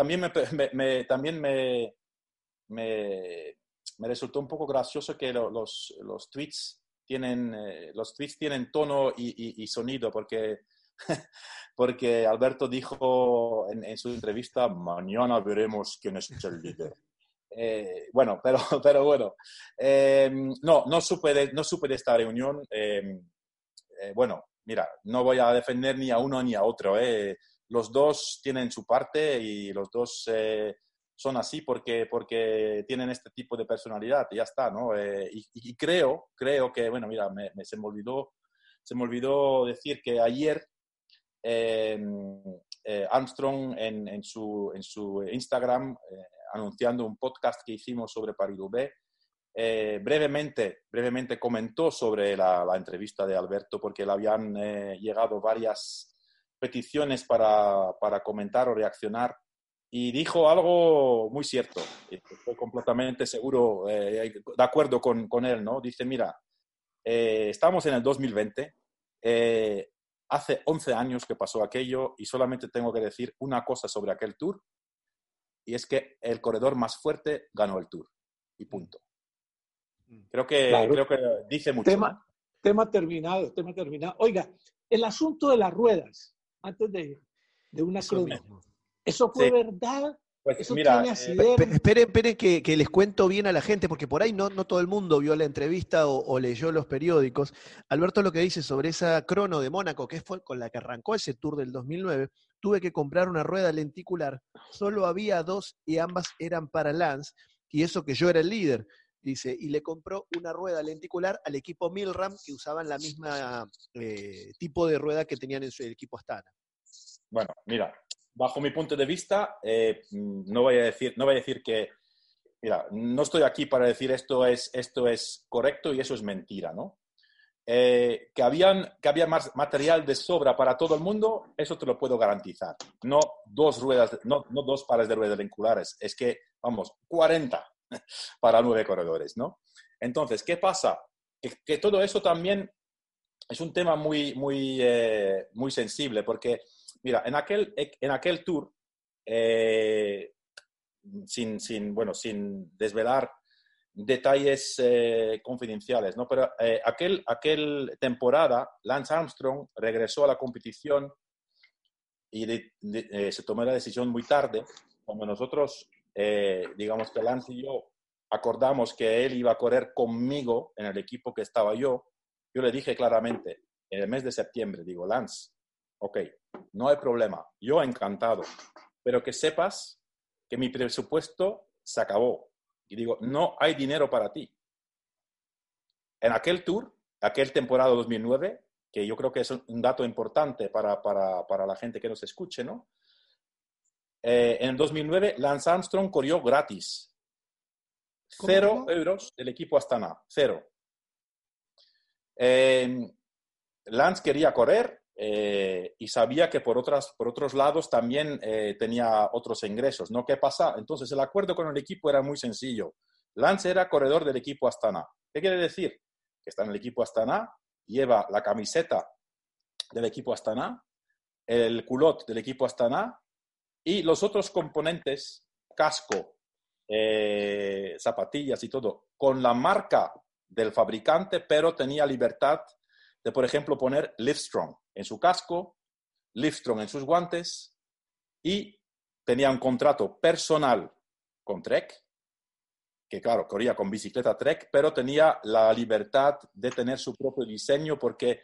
me resultó un poco gracioso que los tweets tienen tono y sonido, porque Alberto dijo en su entrevista, mañana veremos quién es el líder. Bueno, pero bueno, no supe de esta reunión. Bueno, mira, no voy a defender ni a uno ni a otro. Los dos tienen su parte y los dos son así porque tienen este tipo de personalidad y ya está, ¿no? Y creo que, bueno, mira, se me olvidó decir que ayer Armstrong en su Instagram, anunciando un podcast que hicimos sobre Paris-Roubaix, brevemente comentó sobre la entrevista de Alberto, porque le habían llegado varias peticiones para comentar o reaccionar, y dijo algo muy cierto. Estoy completamente seguro, de acuerdo con él, ¿no? Dice, mira, estamos en el 2020, hace 11 años que pasó aquello y solamente tengo que decir una cosa sobre aquel Tour, y es que el corredor más fuerte ganó el Tour. Y punto. Creo que dice mucho. Tema terminado. Oiga, el asunto de las ruedas, antes de una crono, ¿eso fue verdad? Pues ¿Eso mira, tiene asidero? Esperen que les cuento bien a la gente, porque por ahí no todo el mundo vio la entrevista o leyó los periódicos. Alberto lo que dice sobre esa crono de Mónaco, que fue con la que arrancó ese Tour del 2009, tuve que comprar una rueda lenticular, solo había dos y ambas eran para Lance, y eso que yo era el líder, dice, y le compró una rueda lenticular al equipo Milram, que usaban la misma tipo de rueda que tenían en su equipo Astana. Bueno, mira, bajo mi punto de vista, no voy a decir que, mira, no estoy aquí para decir esto es correcto y eso es mentira, ¿no? Que había más material de sobra para todo el mundo, eso te lo puedo garantizar. No dos pares de ruedas lentinculares, es que, vamos, 40 para 9 corredores, ¿no? Entonces, ¿qué pasa? Que todo eso también es un tema muy sensible, porque mira, en aquel Tour, sin desvelar detalles confidenciales, ¿no? Pero aquel temporada, Lance Armstrong regresó a la competición y se tomó la decisión muy tarde, cuando nosotros, digamos que Lance y yo acordamos que él iba a correr conmigo en el equipo que estaba yo le dije claramente, en el mes de septiembre, digo, Lance, ok, no hay problema, yo encantado, pero que sepas que mi presupuesto se acabó. Y digo, no hay dinero para ti. En aquel Tour, aquel temporada 2009, que yo creo que es un dato importante para la gente que nos escuche, ¿no? En el 2009, Lance Armstrong corrió gratis. 0 euros del equipo Astana, 0. Lance quería correr y sabía que por otros lados también tenía otros ingresos, ¿no? ¿Qué pasa? Entonces, el acuerdo con el equipo era muy sencillo. Lance era corredor del equipo Astana. ¿Qué quiere decir? Que está en el equipo Astana, lleva la camiseta del equipo Astana, el culot del equipo Astana y los otros componentes, casco, zapatillas y todo, con la marca del fabricante, pero tenía libertad de, por ejemplo, poner Livestrong en su casco, Livestrong en sus guantes y tenía un contrato personal con Trek, que claro, corría con bicicleta Trek, pero tenía la libertad de tener su propio diseño porque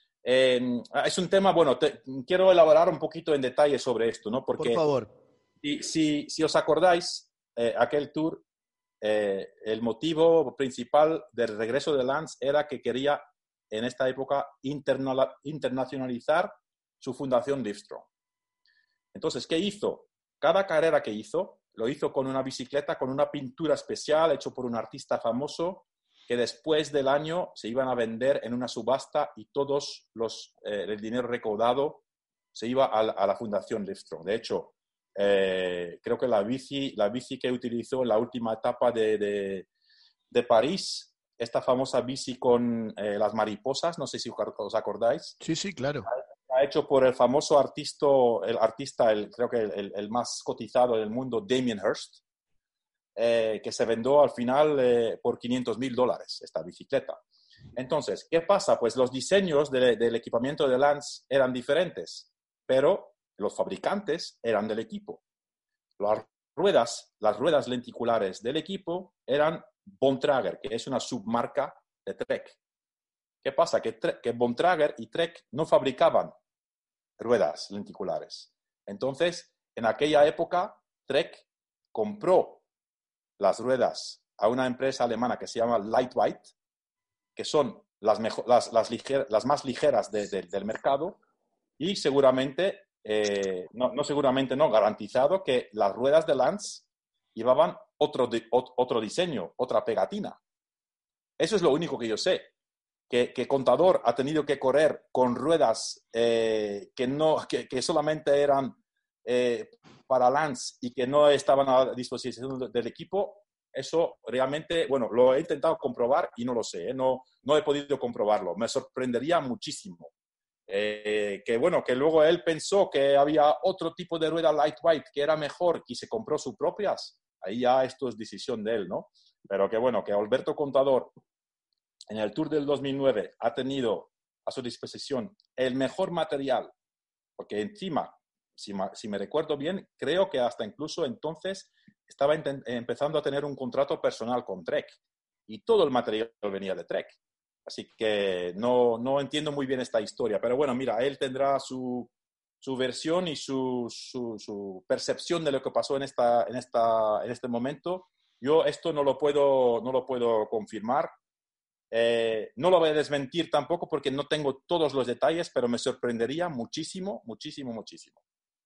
es un tema, bueno, quiero elaborar un poquito en detalle sobre esto, ¿no? Porque por favor. si os acordáis, aquel tour, el motivo principal del regreso de Lance era que quería en esta época internacionalizar su fundación Livestrong. Entonces, ¿qué hizo? Cada carrera que hizo, lo hizo con una bicicleta, con una pintura especial hecho por un artista famoso que después del año se iban a vender en una subasta y todos el dinero recaudado se iba a la fundación Livestrong. De hecho, creo que la bici que utilizó en la última etapa de París, esta famosa bici con las mariposas, no sé si os acordáis. Sí, sí, claro. Ha hecho por el famoso artista, creo que el más cotizado del mundo, Damien Hirst, que se vendió al final por $500,000 esta bicicleta. Entonces, ¿qué pasa? Pues los diseños del equipamiento de Lance eran diferentes, pero los fabricantes eran del equipo. Las ruedas lenticulares del equipo eran Bontrager, que es una submarca de Trek. ¿Qué pasa? Que Bontrager y Trek no fabricaban ruedas lenticulares. Entonces, en aquella época, Trek compró las ruedas a una empresa alemana que se llama Lightweight, que son las más ligeras del mercado, y seguramente, garantizado que las ruedas de Lance llevaban otro diseño, otra pegatina. Eso es lo único que yo sé. Que Contador ha tenido que correr con ruedas que solamente eran para Lance y que no estaban a disposición del equipo, eso realmente, bueno, lo he intentado comprobar y no lo sé, no he podido comprobarlo. Me sorprendería muchísimo. Que luego él pensó que había otro tipo de rueda lightweight que era mejor y se compró sus propias. Ahí ya esto es decisión de él, ¿no? Pero que Alberto Contador en el Tour del 2009 ha tenido a su disposición el mejor material, porque encima, si me recuerdo bien, creo que hasta incluso entonces estaba empezando a tener un contrato personal con Trek y todo el material venía de Trek. Así que no entiendo muy bien esta historia, pero bueno, mira, él tendrá su versión y su percepción de lo que pasó en este momento. Yo esto no lo puedo confirmar. No lo voy a desmentir tampoco porque no tengo todos los detalles, pero me sorprendería muchísimo, muchísimo, muchísimo.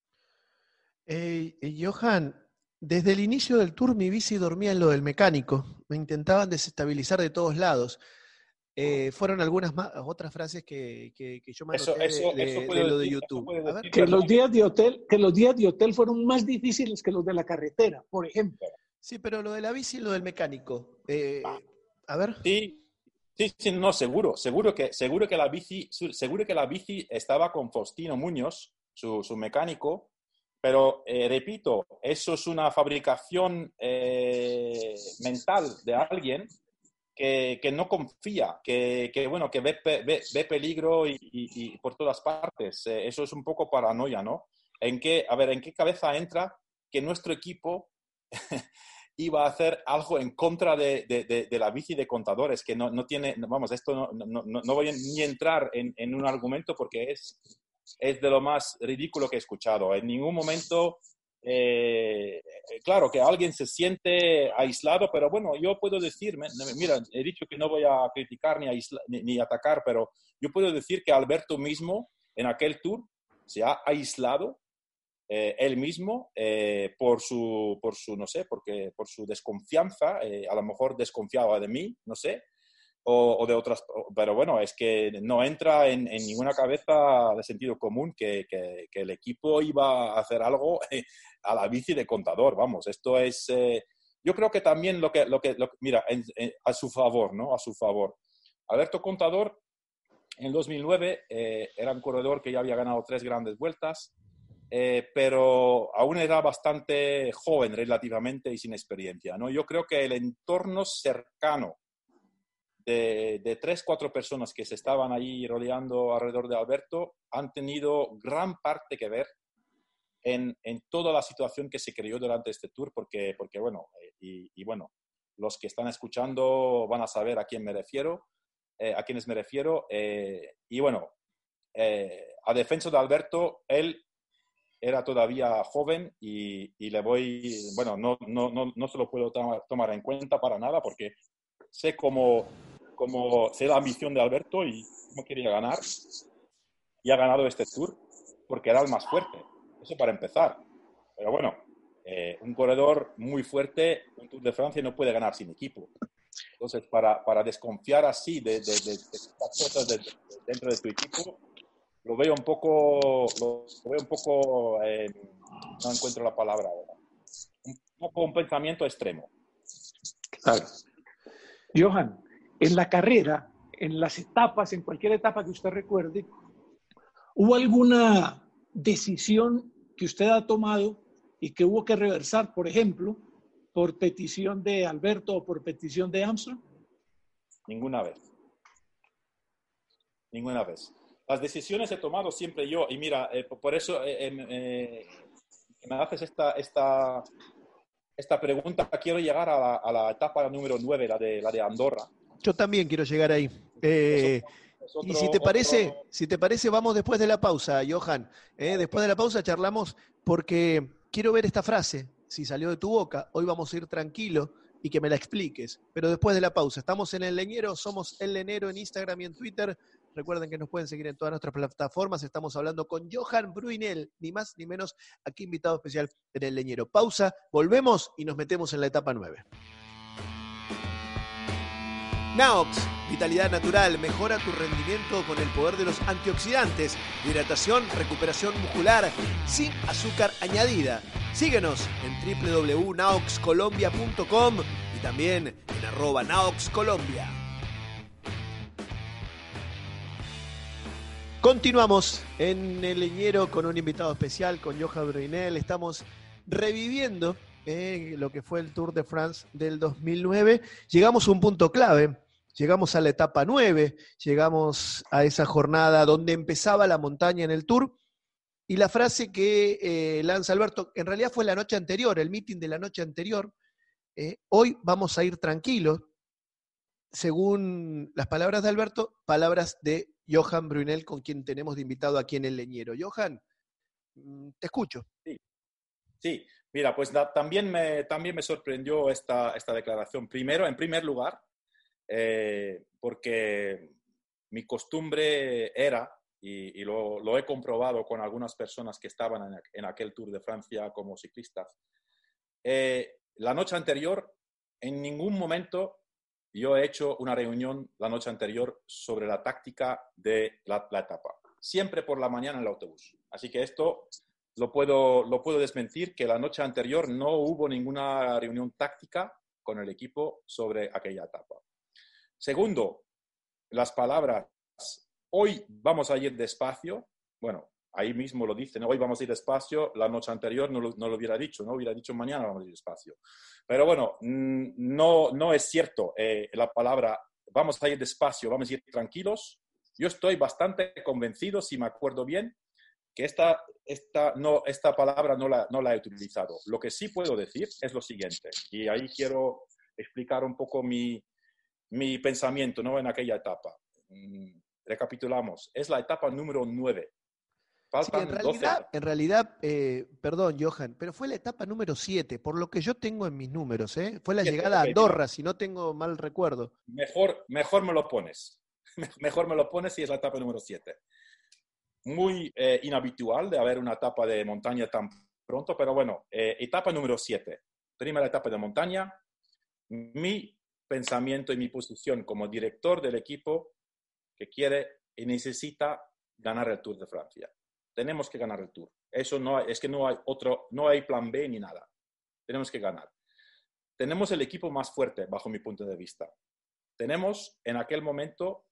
Johan, desde el inicio del tour mi bici dormía en lo del mecánico. Me intentaban desestabilizar de todos lados. Fueron algunas otras frases que yo me anoté de lo de YouTube. A ver. Que los días de hotel fueron más difíciles que los de la carretera, por ejemplo. Sí, pero lo de la bici y lo del mecánico. A ver. Sí, no, seguro que la bici estaba con Faustino Muñoz, su mecánico, pero repito, eso es una fabricación mental de alguien que no confía, que ve peligro y por todas partes. Eso es un poco paranoia, ¿no? ¿En qué cabeza entra que nuestro equipo iba a hacer algo en contra de la bici de Contadores, que no tiene, vamos, esto no voy ni a entrar en un argumento porque es de lo más ridículo que he escuchado. En ningún momento, claro, que alguien se siente aislado, pero bueno, yo puedo decir, mira, he dicho que no voy a criticar ni atacar, pero yo puedo decir que Alberto mismo en aquel tour se ha aislado él mismo por su no sé, por su desconfianza, a lo mejor desconfiaba de mí, no sé, o de otras, pero bueno, es que no entra en ninguna cabeza de sentido común que el equipo iba a hacer algo a la bici de Contador, vamos, esto es, yo creo que también mira, a su favor, ¿no? A su favor. Alberto Contador, en 2009, era un corredor que ya había ganado 3 grandes vueltas, pero aún era bastante joven relativamente y sin experiencia, ¿no? Yo creo que el entorno cercano de 3-4 personas que se estaban ahí rodeando alrededor de Alberto han tenido gran parte que ver en toda la situación que se creó durante este tour, porque bueno, bueno, los que están escuchando van a saber a quién me refiero, a quiénes me refiero, y bueno, a defensa de Alberto, él era todavía joven y le voy, bueno, no se lo puedo tomar en cuenta para nada porque sé cómo sé la ambición de Alberto y cómo quería ganar. Y ha ganado este Tour porque era el más fuerte. Eso para empezar. Pero bueno, un corredor muy fuerte, un Tour de Francia no puede ganar sin equipo. Entonces, para desconfiar así de estas cosas dentro de tu equipo, lo veo un poco, no encuentro la palabra ahora, un poco un pensamiento extremo. Claro. Johan, en la carrera, en las etapas, en cualquier etapa que usted recuerde, ¿hubo alguna decisión que usted ha tomado y que hubo que reversar, por ejemplo, por petición de Alberto o por petición de Armstrong? Ninguna vez. Ninguna vez. Las decisiones he tomado siempre yo y mira, por eso me haces esta pregunta. Quiero llegar a la etapa número 9, la de Andorra. Yo también quiero llegar ahí. Y si te parece, vamos después de la pausa, Johan. Después de la pausa charlamos porque quiero ver esta frase, si salió de tu boca. Hoy vamos a ir tranquilo y que me la expliques. Pero después de la pausa, estamos en El Leñero, somos El Leñero en Instagram y en Twitter. Recuerden que nos pueden seguir en todas nuestras plataformas. Estamos hablando con Johan Bruyneel, ni más ni menos, aquí invitado especial en El Leñero. Pausa, volvemos y nos metemos en la etapa 9. Naox, vitalidad natural, mejora tu rendimiento con el poder de los antioxidantes, hidratación, recuperación muscular, sin azúcar añadida. Síguenos en www.naoxcolombia.com y también en @naoxcolombia. Continuamos en El Leñero con un invitado especial, con Johan Bruyneel. Estamos reviviendo lo que fue el Tour de France del 2009. Llegamos a un punto clave, llegamos a la etapa 9, llegamos a esa jornada donde empezaba la montaña en el Tour, y la frase que lanza Alberto, en realidad fue la noche anterior, el meeting de la noche anterior, hoy vamos a ir tranquilos, según las palabras de Alberto, palabras de Johan Bruyneel, con quien tenemos de invitado aquí en El Leñero. Johan, te escucho. Sí. Mira, pues también me sorprendió esta declaración. Primero, en primer lugar, porque mi costumbre era, y lo he comprobado con algunas personas que estaban en aquel Tour de Francia como ciclistas, la noche anterior, en ningún momento yo he hecho una reunión la noche anterior sobre la táctica de la etapa. Siempre por la mañana en el autobús. Así que esto lo puedo desmentir, que la noche anterior no hubo ninguna reunión táctica con el equipo sobre aquella etapa. Segundo, las palabras, hoy vamos a ir despacio. Bueno, ahí mismo lo dicen, hoy vamos a ir despacio. La noche anterior no lo hubiera dicho, ¿no? Hubiera dicho mañana vamos a ir despacio. Pero bueno, no es cierto la palabra vamos a ir despacio, vamos a ir tranquilos. Yo estoy bastante convencido, si me acuerdo bien, que esta palabra no la he utilizado. Lo que sí puedo decir es lo siguiente, y ahí quiero explicar un poco mi pensamiento, ¿no? En aquella etapa. Recapitulamos, es la etapa número 9. Faltan Sí, 12 años. en realidad, perdón, Johan, pero fue la etapa número 7, por lo que yo tengo en mis números, ¿eh? Fue la llegada a Andorra, si no tengo mal recuerdo. Mejor me lo pones. Mejor me lo pones si es la etapa número 7. Muy inhabitual de haber una etapa de montaña tan pronto, pero bueno, etapa número 7. Primera etapa de montaña. Mi pensamiento y mi posición como director del equipo que quiere y necesita ganar el Tour de Francia. Tenemos que ganar el Tour. Eso no es que no hay plan B ni nada. Tenemos que ganar. Tenemos el equipo más fuerte, bajo mi punto de vista. Tenemos en aquel momento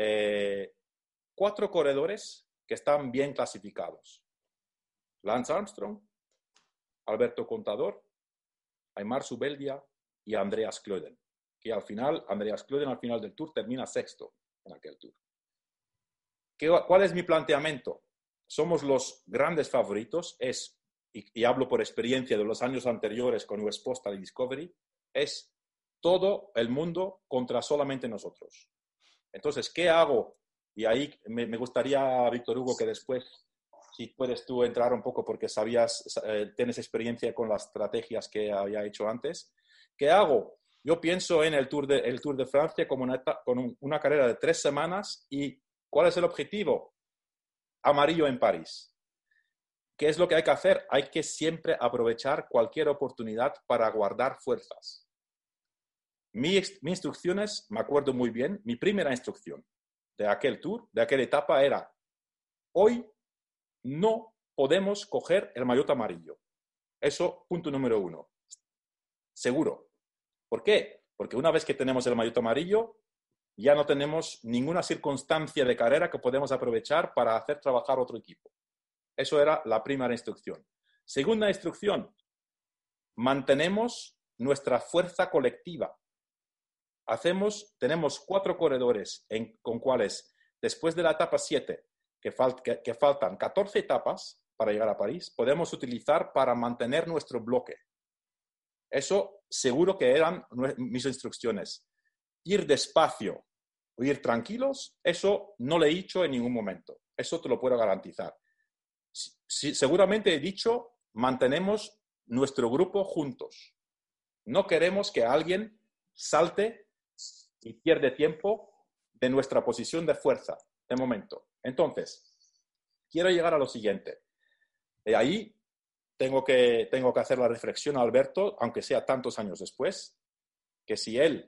4 corredores que están bien clasificados. Lance Armstrong, Alberto Contador, Aymar Zubeldia y Andreas Klöden, que Andreas Klöden al final del Tour termina sexto en aquel Tour. ¿Cuál es mi planteamiento? Somos los grandes favoritos, y hablo por experiencia de los años anteriores con US Postal y Discovery, es todo el mundo contra solamente nosotros. Entonces, ¿qué hago? Y ahí me gustaría, Víctor Hugo, que después, si puedes tú entrar un poco porque tienes experiencia con las estrategias que había hecho antes. ¿Qué hago? Yo pienso en el Tour de Francia como una carrera de 3 semanas. ¿Y cuál es el objetivo? Amarillo en París. ¿Qué es lo que hay que hacer? Hay que siempre aprovechar cualquier oportunidad para guardar fuerzas. Mis instrucciones, me acuerdo muy bien, mi primera instrucción de aquel Tour, de aquella etapa era: hoy no podemos coger el maillot amarillo. Eso, punto número 1. Seguro. ¿Por qué? Porque una vez que tenemos el maillot amarillo, ya no tenemos ninguna circunstancia de carrera que podemos aprovechar para hacer trabajar otro equipo. Eso era la primera instrucción. Segunda instrucción: mantenemos nuestra fuerza colectiva. Tenemos 4 corredores con cuales, después de la etapa 7, que faltan 14 etapas para llegar a París, podemos utilizar para mantener nuestro bloque. Eso seguro que eran mis instrucciones. Ir despacio o ir tranquilos, eso no lo he dicho en ningún momento. Eso te lo puedo garantizar. Seguramente he dicho: mantenemos nuestro grupo juntos. No queremos que alguien salte y pierde tiempo de nuestra posición de fuerza, de momento. Entonces, quiero llegar a lo siguiente. Ahí tengo que hacer la reflexión a Alberto, aunque sea tantos años después, que si él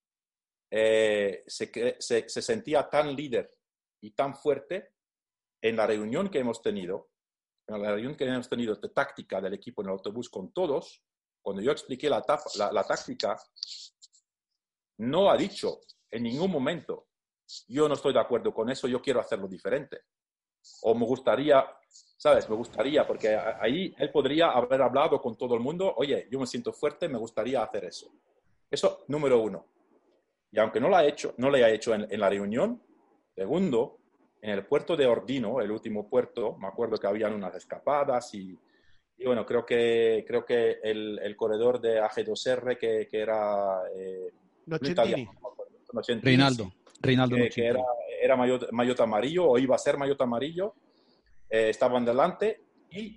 se sentía tan líder y tan fuerte en la reunión que hemos tenido, de táctica del equipo en el autobús con todos, cuando yo expliqué la táctica, no ha dicho en ningún momento: yo no estoy de acuerdo con eso, yo quiero hacerlo diferente. O me gustaría, ¿sabes? Me gustaría, porque ahí él podría haber hablado con todo el mundo: oye, yo me siento fuerte, me gustaría hacer eso. Eso, número 1. Y aunque no lo haya hecho en la reunión, segundo, en el puerto de Ordino, el último puerto, me acuerdo que habían unas escapadas y bueno, creo que el corredor de AG2R que era... Nocentini. Reinaldo que era maillot amarillo, o iba a ser maillot amarillo, estaban delante. ¿Y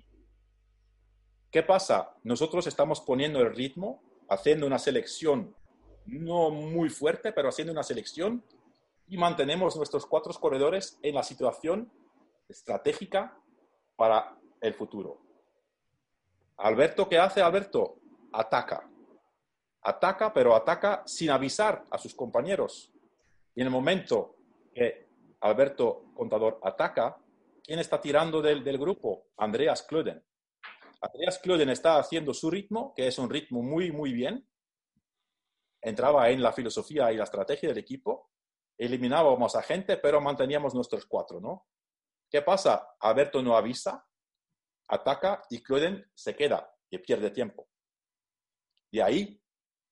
qué pasa? Nosotros estamos poniendo el ritmo, haciendo una selección no muy fuerte, pero haciendo una selección, y mantenemos nuestros 4 corredores en la situación estratégica para el futuro. Alberto, ¿qué hace Alberto? Ataca, pero ataca sin avisar a sus compañeros. Y en el momento que Alberto Contador ataca, ¿quién está tirando del grupo? Andreas Klöden. Andreas Klöden está haciendo su ritmo, que es un ritmo muy, muy bien. Entraba en la filosofía y la estrategia del equipo. Eliminábamos a gente, pero manteníamos nuestros 4, ¿no? ¿Qué pasa? Alberto no avisa, ataca y Klöden se queda y pierde tiempo. De ahí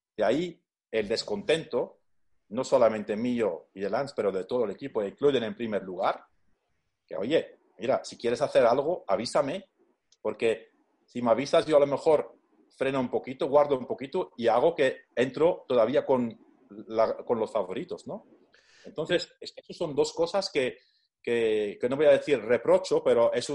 el descontento, no solamente mío y de Lance, pero de todo el equipo, de Klöden en primer lugar, que oye, mira, si quieres hacer algo, avísame, porque si me avisas yo a lo mejor freno un poquito, guardo un poquito y hago que entro todavía con los favoritos, ¿no? Entonces, esas son 2 cosas que no voy a decir reprocho, pero es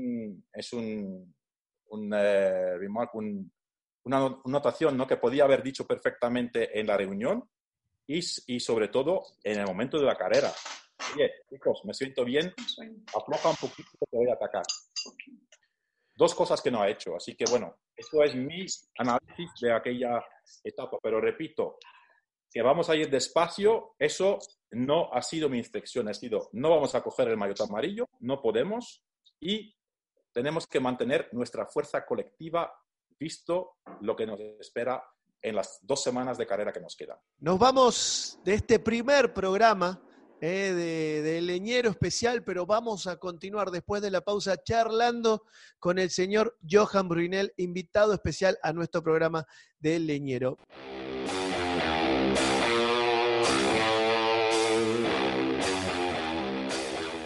una notación, ¿no?, que podía haber dicho perfectamente en la reunión y sobre todo en el momento de la carrera. Oye, chicos, me siento bien, afloja un poquito que te voy a atacar. 2 cosas que no ha hecho. Así que, bueno, esto es mi análisis de aquella etapa. Pero repito, que vamos a ir despacio, eso no ha sido mi instrucción, ha sido no vamos a coger el maillot amarillo, no podemos, y tenemos que mantener nuestra fuerza colectiva visto lo que nos espera en las 2 semanas de carrera que nos quedan. Nos vamos de este primer programa de Leñero Especial, pero vamos a continuar después de la pausa charlando con el señor Johan Bruyneel, invitado especial a nuestro programa de Leñero.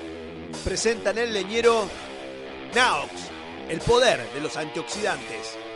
Presentan el Leñero Naox, el poder de los antioxidantes.